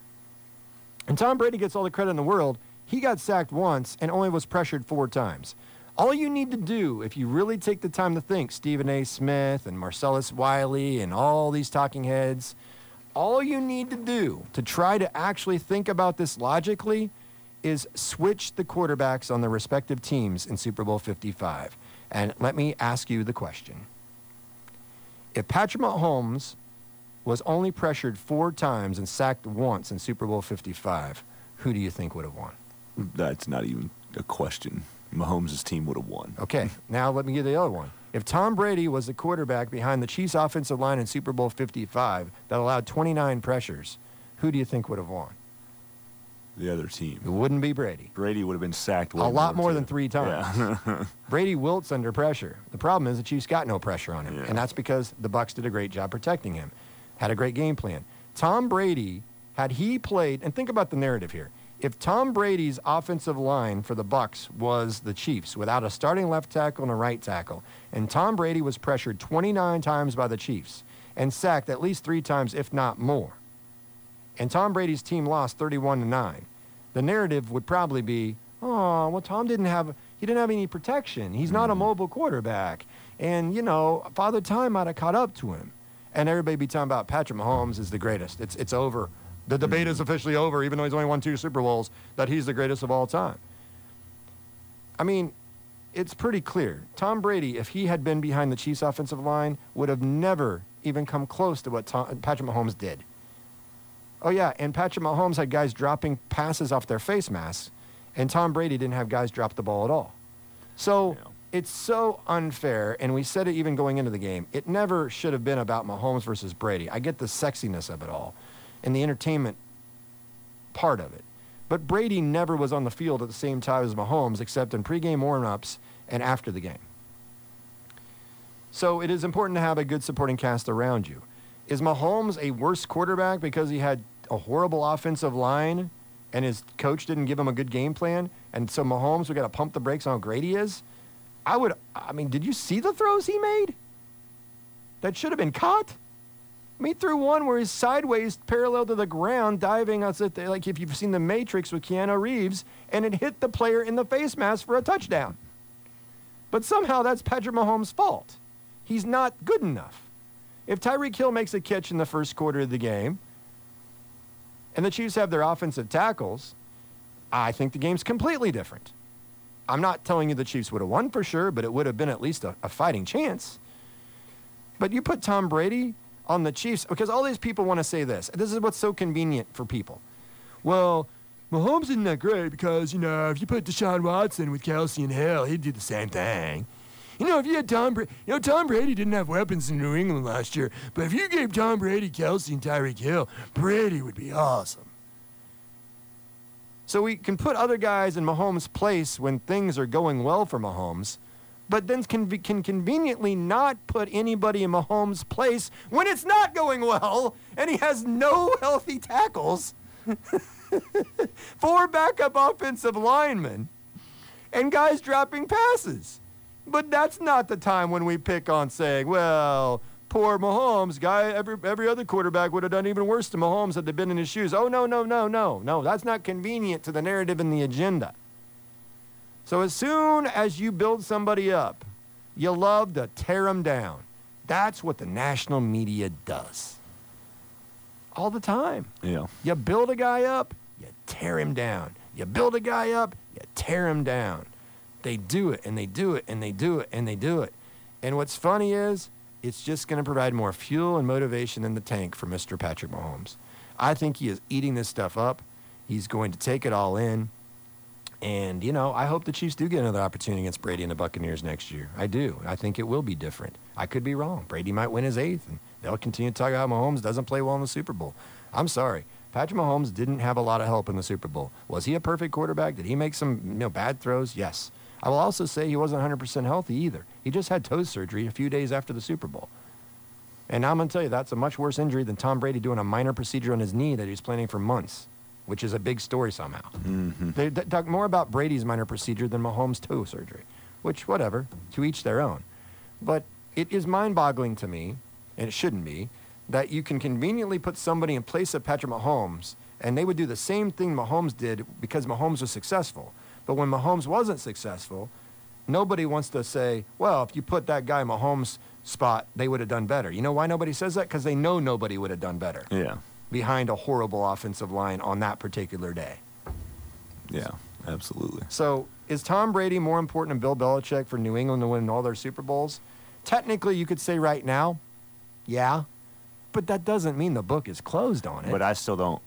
And Tom Brady gets all the credit in the world. He got sacked once and only was pressured 4 times. All you need to do, if you really take the time to think, Stephen A. Smith and Marcellus Wiley and all these talking heads, all you need to do to try to actually think about this logically is switch the quarterbacks on the respective teams in Super Bowl 55. And let me ask you the question. If Patrick Mahomes was only pressured 4 times and sacked once in Super Bowl 55, who do you think would have won? That's not even a question. Mahomes' team would have won. Okay, now let me give you the other one. If Tom Brady was the quarterback behind the Chiefs' offensive line in Super Bowl 55 that allowed 29 pressures, who do you think would have won? The other team. It wouldn't be Brady. Brady would have been sacked a lot more than 3 times. Yeah. Brady wilts under pressure. The problem is the Chiefs got no pressure on him, Yeah. and that's because the Bucs did a great job protecting him, had a great game plan. Tom Brady, had he played, and think about the narrative here. If Tom Brady's offensive line for the Bucs was the Chiefs without a starting left tackle and a right tackle, and Tom Brady was pressured 29 times by the Chiefs and sacked at least 3 times, if not more, and Tom Brady's team lost 31-9, the narrative would probably be, oh, well, Tom didn't have any protection. He's not a mobile quarterback. And, Father Time might have caught up to him. And everybody be talking about Patrick Mahomes is the greatest. It's over. The debate is officially over, even though he's only won 2 Super Bowls, that he's the greatest of all time. I mean, it's pretty clear. Tom Brady, if he had been behind the Chiefs' offensive line, would have never even come close to what Patrick Mahomes did. Oh, yeah, and Patrick Mahomes had guys dropping passes off their face masks, and Tom Brady didn't have guys drop the ball at all. So it's so unfair, and we said it even going into the game. It never should have been about Mahomes versus Brady. I get the sexiness of it all and the entertainment part of it. But Brady never was on the field at the same time as Mahomes, except in pregame warm-ups and after the game. So it is important to have a good supporting cast around you. Is Mahomes a worse quarterback because he had a horrible offensive line and his coach didn't give him a good game plan, and so Mahomes, we got to pump the brakes on how great he is? Did you see the throws he made? That should have been caught. He threw one where he's sideways, parallel to the ground, diving like if you've seen The Matrix with Keanu Reeves, and it hit the player in the face mask for a touchdown. But somehow that's Patrick Mahomes' fault. He's not good enough. If Tyreek Hill makes a catch in the first quarter of the game, and the Chiefs have their offensive tackles, I think the game's completely different. I'm not telling you the Chiefs would have won for sure, but it would have been at least a fighting chance. But you put Tom Brady on the Chiefs, because all these people want to say this. This is what's so convenient for people. Well, Mahomes isn't that great because, if you put Deshaun Watson with Kelsey and Hill, he'd do the same thing. If you had Tom Brady, Tom Brady didn't have weapons in New England last year, but if you gave Tom Brady, Kelsey, and Tyreek Hill, Brady would be awesome. So we can put other guys in Mahomes' place when things are going well for Mahomes, but then can conveniently not put anybody in Mahomes' place when it's not going well and he has no healthy tackles, 4 backup offensive linemen, and guys dropping passes. But that's not the time when we pick on saying, well, poor Mahomes, every other quarterback would have done even worse to Mahomes had they been in his shoes. Oh, no. That's not convenient to the narrative and the agenda. So as soon as you build somebody up, you love to tear them down. That's what the national media does. All the time. Yeah. You build a guy up, you tear him down. You build a guy up, you tear him down. They do it, and they do it, and they do it, and they do it. And what's funny is, it's just going to provide more fuel and motivation in the tank for Mr. Patrick Mahomes. I think he is eating this stuff up. He's going to take it all in. And, I hope the Chiefs do get another opportunity against Brady and the Buccaneers next year. I do. I think it will be different. I could be wrong. Brady might win his 8th, and they'll continue to talk about Mahomes doesn't play well in the Super Bowl. I'm sorry. Patrick Mahomes didn't have a lot of help in the Super Bowl. Was he a perfect quarterback? Did he make some bad throws? Yes. I will also say he wasn't 100% healthy either. He just had toe surgery a few days after the Super Bowl. And I'm going to tell you, that's a much worse injury than Tom Brady doing a minor procedure on his knee that he was planning for months, which is a big story somehow. Mm-hmm. They talk more about Brady's minor procedure than Mahomes' toe surgery, which, whatever, to each their own. But it is mind-boggling to me, and it shouldn't be, that you can conveniently put somebody in place of Patrick Mahomes, and they would do the same thing Mahomes did because Mahomes was successful. But when Mahomes wasn't successful, nobody wants to say, well, if you put that guy in Mahomes' spot, they would have done better. You know why nobody says that? Because they know nobody would have done better. Yeah. Behind a horrible offensive line on that particular day. Yeah, absolutely. So is Tom Brady more important than Bill Belichick for New England to win all their Super Bowls? Technically, you could say right now, yeah. But that doesn't mean the book is closed on it. But I still don't,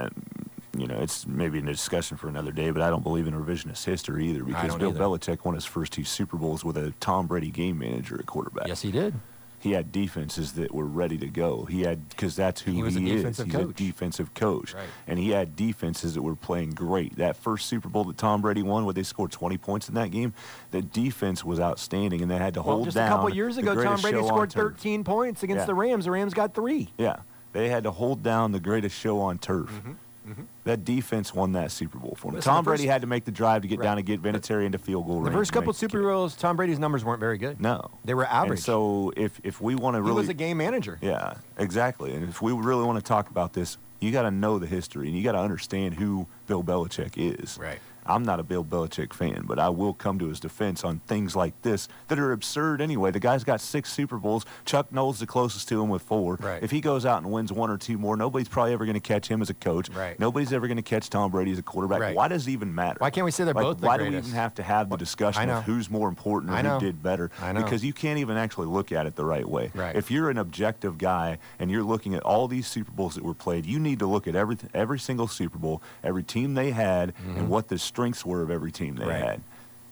it's maybe a discussion for another day, but I don't believe in revisionist history either because Bill Belichick won his first 2 Super Bowls with a Tom Brady game manager at quarterback. Yes, he did. He had defenses that were ready to go. Because that's who he is. He's a defensive coach. Right. And he had defenses that were playing great. That first Super Bowl that Tom Brady won, where they scored 20 points in that game, the defense was outstanding, and they had to hold just down. Just a couple of years ago, Tom Brady scored 13 points against the Rams. The Rams got 3. Yeah. They had to hold down the greatest show on turf. Mm-hmm. Mm-hmm. That defense won that Super Bowl for him. Tom Brady had to make the drive to get down and get Vinatieri into field goal range. The first couple of Super Bowls, Tom Brady's numbers weren't very good. No. They were average. And so if we want to really... He was a game manager. Yeah, exactly. And if we really want to talk about this, you got to know the history, and you got to understand who Bill Belichick is. Right. I'm not a Bill Belichick fan, but I will come to his defense on things like this that are absurd anyway. The guy's got 6 Super Bowls. Chuck Noll's the closest to him with 4. Right. If he goes out and wins 1 or 2 more, nobody's probably ever going to catch him as a coach. Right. Nobody's ever going to catch Tom Brady as a quarterback. Right. Why does it even matter? Why can't we say they're both the Why greatest? do we even have to have the discussion of who's more important or who did better? I know. Because you can't even actually look at it the right way. Right. If you're an objective guy and you're looking at all these Super Bowls that were played, you need to look at every single Super Bowl, every team they had, and what the strengths were of every team they had.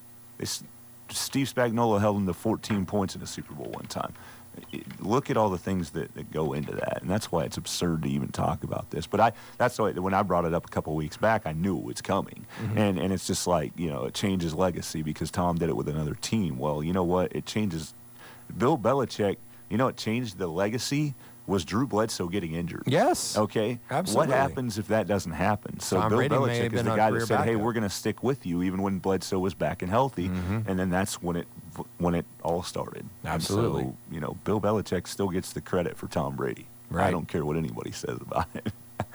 Steve Spagnuolo held them to 14 points in a Super Bowl one time. Look at all the things that go into that, and that's why it's absurd to even talk about this. But that's why when I brought it up a couple of weeks back, I knew it was coming. Mm-hmm. And it's just like, it changes legacy because Tom did it with another team. Well, you know what? It changes Bill Belichick. It changed the legacy was Drew Bledsoe getting injured. Yes. Okay? Absolutely. What happens if that doesn't happen? So Tom Bill Brady Belichick is the guy that said, hey, we're going to stick with you even when Bledsoe was back and healthy. Mm-hmm. And then that's when it all started. Absolutely. And so, Bill Belichick still gets the credit for Tom Brady. Right. I don't care what anybody says about it.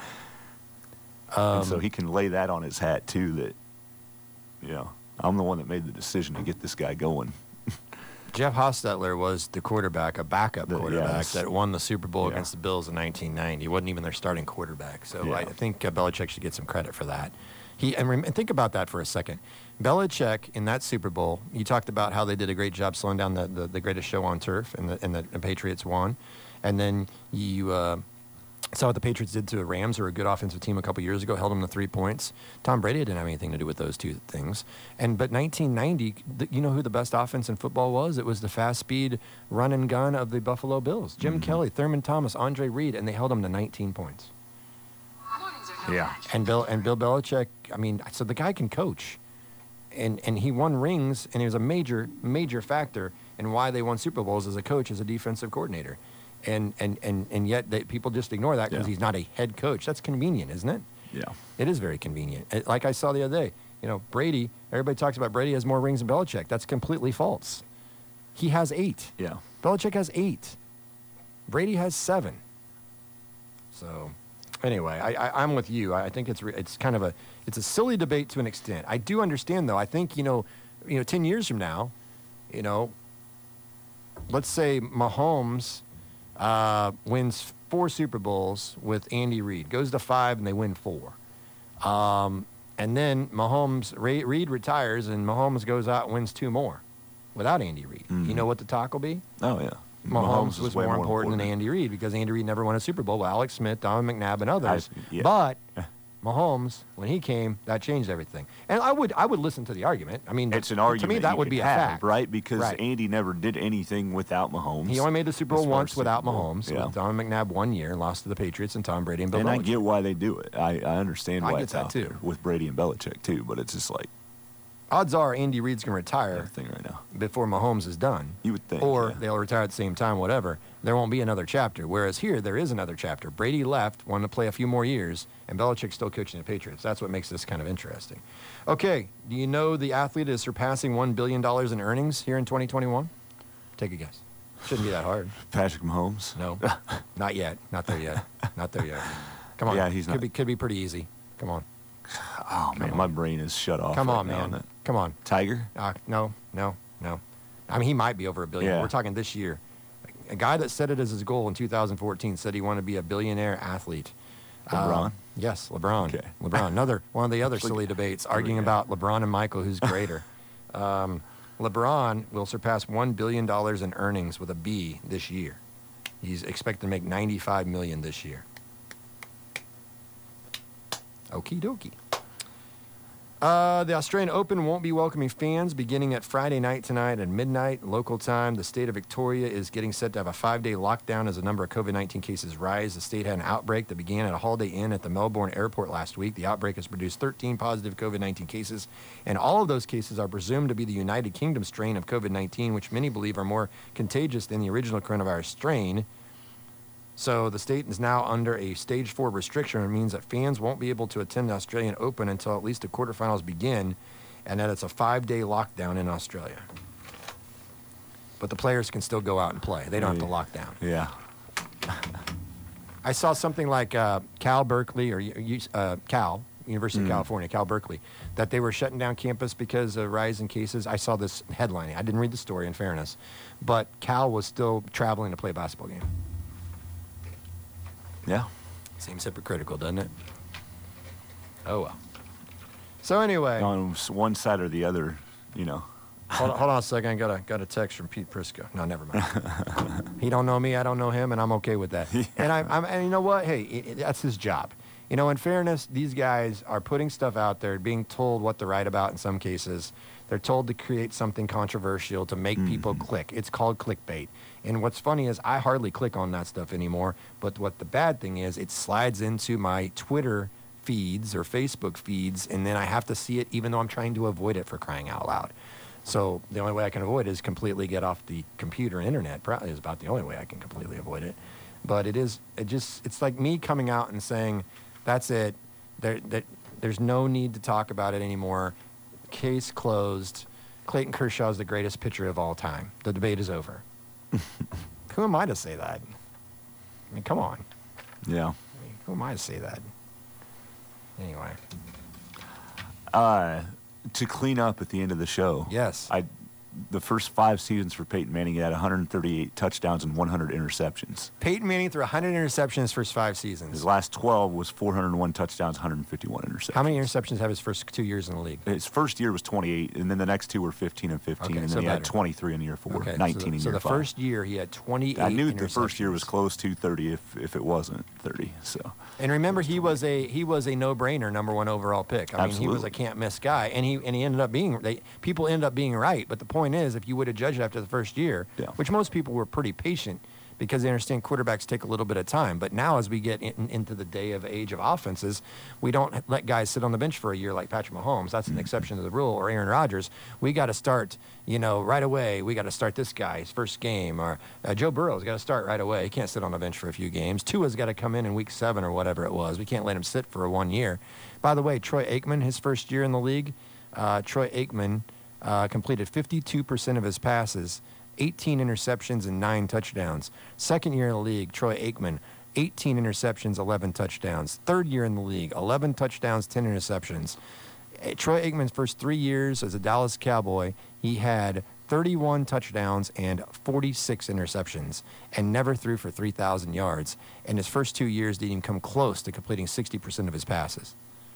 And so he can lay that on his hat, too, that, I'm the one that made the decision to get this guy going. Jeff Hostetler was the quarterback, a backup quarterback that won the Super Bowl against the Bills in 1990. He wasn't even their starting quarterback. So I think Belichick should get some credit for that. And think about that for a second. Belichick in that Super Bowl, you talked about how they did a great job slowing down the greatest show on turf, and the Patriots won. And then you saw what the Patriots did to the Rams, who were a good offensive team a couple years ago, held them to 3 points. Tom Brady didn't have anything to do with those two things. But 1990, you know who the best offense in football was? It was the fast-speed run and gun of the Buffalo Bills. Jim Kelly, Thurman Thomas, Andre Reed, and they held them to 19 points. Yeah. And Bill Belichick, so the guy can coach. And he won rings, and he was a major, major factor in why they won Super Bowls as a coach, as a defensive coordinator. And yet people just ignore that because he's not a head coach. That's convenient, isn't it? Yeah. It is very convenient. Like I saw the other day, Brady, everybody talks about Brady has more rings than Belichick. That's completely false. He has 8. Yeah. Belichick has 8. Brady has 7. So anyway, I'm with you. I think it's kind of it's a silly debate to an extent. I do understand, though. I think, 10 years from now, let's say Mahomes wins 4 Super Bowls with Andy Reid, goes to 5 and they win 4. And then Reid retires and Mahomes goes out and wins 2 more without Andy Reid. Mm-hmm. You know what the talk will be? Oh, yeah. Mahomes was more important than Andy Reid because Andy Reid never won a Super Bowl with Alex Smith, Donovan McNabb, and others. But Mahomes, when he came, that changed everything. And I would listen to the argument. I mean, it's an argument. To me, that would be a fact, right? Because Andy never did anything without Mahomes. He only made the Super Bowl once without Mahomes. Yeah. With Don McNabb 1 year, lost to the Patriots and Tom Brady and Bill Belichick. I get why they do it. I understand why I get it's that out too. there with Brady and Belichick too. But it's just like odds are Andy Reid's going to retire everything right now before Mahomes is done. You would think, or they'll retire at the same time. Whatever. There won't be another chapter. Whereas here, there is another chapter. Brady left, wanted to play a few more years, and Belichick's still coaching the Patriots. That's what makes this kind of interesting. Okay, do you know the athlete is surpassing $1 billion in earnings here in 2021? Take a guess. Shouldn't be that hard. Patrick Mahomes? No, not yet. Not there yet. Not there yet. Come on. Yeah, he's not. Could be pretty easy. Come on. Oh, man, my brain is shut off. Come right on, now man. Come on. Tiger? No. I mean, he might be over $1 billion. Yeah. We're talking this year. A guy that set it as his goal in 2014 said he wanted to be a billionaire athlete. LeBron? Yes, LeBron. Okay. LeBron. One of the other silly debates, arguing about LeBron and Michael, who's greater. LeBron will surpass $1 billion in earnings with a B this year. He's expected to make $95 million this year. Okie dokie. The Australian Open won't be welcoming fans beginning at Friday night tonight at midnight local time. The state of Victoria is getting set to have a 5-day lockdown as the number of COVID-19 cases rise. The state had an outbreak that began at a Holiday Inn at the Melbourne airport last week. The outbreak has produced 13 positive COVID-19 cases, and all of those cases are presumed to be the United Kingdom strain of COVID-19, which many believe are more contagious than the original coronavirus strain. So the state is now under a stage 4 restriction. It means that fans won't be able to attend the Australian Open until at least the quarterfinals begin, and that it's a 5-day lockdown in Australia. But the players can still go out and play. They don't have to lock down. Yeah. I saw something like Cal Berkeley or Cal, University of California, Cal Berkeley, that they were shutting down campus because of rise in cases. I saw this headlining. I didn't read the story, in fairness, but Cal was still traveling to play a basketball game. Yeah. Seems hypocritical, doesn't it? Oh, well. So anyway. On one side or the other, you know. Hold on a second. I got a text from Pete Prisco. No, never mind. He don't know me. I don't know him, and I'm okay with that. Yeah. And you know what? Hey, that's his job. You know, in fairness, these guys are putting stuff out there, being told what to write about in some cases. They're told to create something controversial to make people click. It's called clickbait. And what's funny is I hardly click on that stuff anymore. But what the bad thing is, it slides into my Twitter feeds or Facebook feeds, and then I have to see it even though I'm trying to avoid it, for crying out loud. So the only way I can avoid it is completely get off the computer and internet. Probably is about the only way I can completely avoid it. But it's like me coming out and saying, that's it. There's no need to talk about it anymore. Case closed. Clayton Kershaw is the greatest pitcher of all time. The debate is over. Who am I to say that? I mean, come on. Yeah. Who am I to say that? Anyway. To clean up at the end of the show. Yes. The first 5 seasons for Peyton Manning, he had 138 touchdowns and 100 interceptions. Peyton Manning threw 100 interceptions first 5 seasons. His last 12 was 401 touchdowns, 151 interceptions. How many interceptions have his first 2 years in the league? His first year was 28, and then the next 2 were 15 and 15, okay, and then he had 23 in year 4, 19 in year 5. So the first year he had 28 I knew interceptions. the first year was close to 30 if it wasn't 30. So. And remember, he was a no-brainer number 1 overall pick. I mean, he was a can't-miss guy, and he ended up being people ended up being right. But the point is, if you would have judged it after the first year, which most people were pretty patient because they understand quarterbacks take a little bit of time. But now, as we get into the age of offenses, we don't let guys sit on the bench for a year like Patrick Mahomes. That's an exception to the rule. Or Aaron Rodgers. We got to start, right away. We got to start this guy, his first game. Or Joe Burrow's got to start right away. He can't sit on the bench for a few games. Tua's got to come in week 7 or whatever it was. We can't let him sit for 1 year. By the way, Troy Aikman, his first year in the league, Troy Aikman completed 52% of his passes, 18 interceptions, and 9 touchdowns. Second year in the league, Troy Aikman, 18 interceptions, 11 touchdowns. Third year in the league, 11 touchdowns, 10 interceptions. Troy Aikman's first 3 years as a Dallas Cowboy, he had 31 touchdowns and 46 interceptions and never threw for 3,000 yards. And his first 2 years didn't even come close to completing 60% of his passes.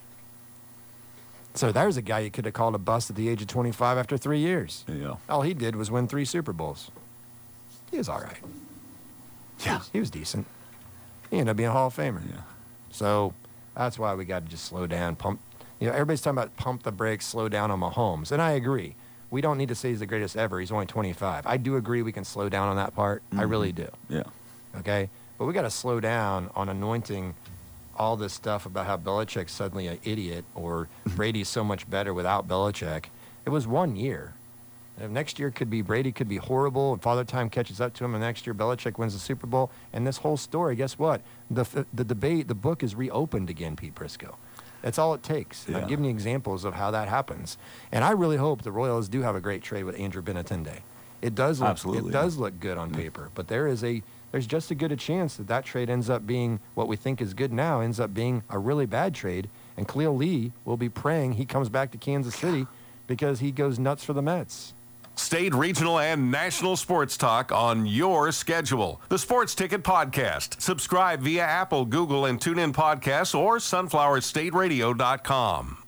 So there's a guy you could have called a bust at the age of 25 after 3 years. Yeah. All he did was win 3 Super Bowls. He was all right. Yeah. He was decent. He ended up being a Hall of Famer. Yeah. So That's why we got to just slow down, pump. Everybody's talking about pump the brakes, slow down on Mahomes, and I agree. We don't need to say he's the greatest ever. He's only 25. I do agree we can slow down on that part. I really do. Yeah. Okay? But we got to slow down on anointing all this stuff about how Belichick's suddenly an idiot or Brady's so much better without Belichick. It was 1 year. Next year Brady could be horrible, and Father Time catches up to him, and next year Belichick wins the Super Bowl. And this whole story, guess what? The debate, the book is reopened again, Pete Prisco. That's all it takes. And I'm giving you examples of how that happens. And I really hope the Royals do have a great trade with Andrew Benintendi. It does look good on paper, but there's just as good a chance that trade ends up being what we think is good now, ends up being a really bad trade. And Khalil Lee will be praying he comes back to Kansas City because he goes nuts for the Mets. State, regional, and national sports talk on your schedule. The Sports Ticket Podcast. Subscribe via Apple, Google, and TuneIn Podcasts or sunflowerstateradio.com.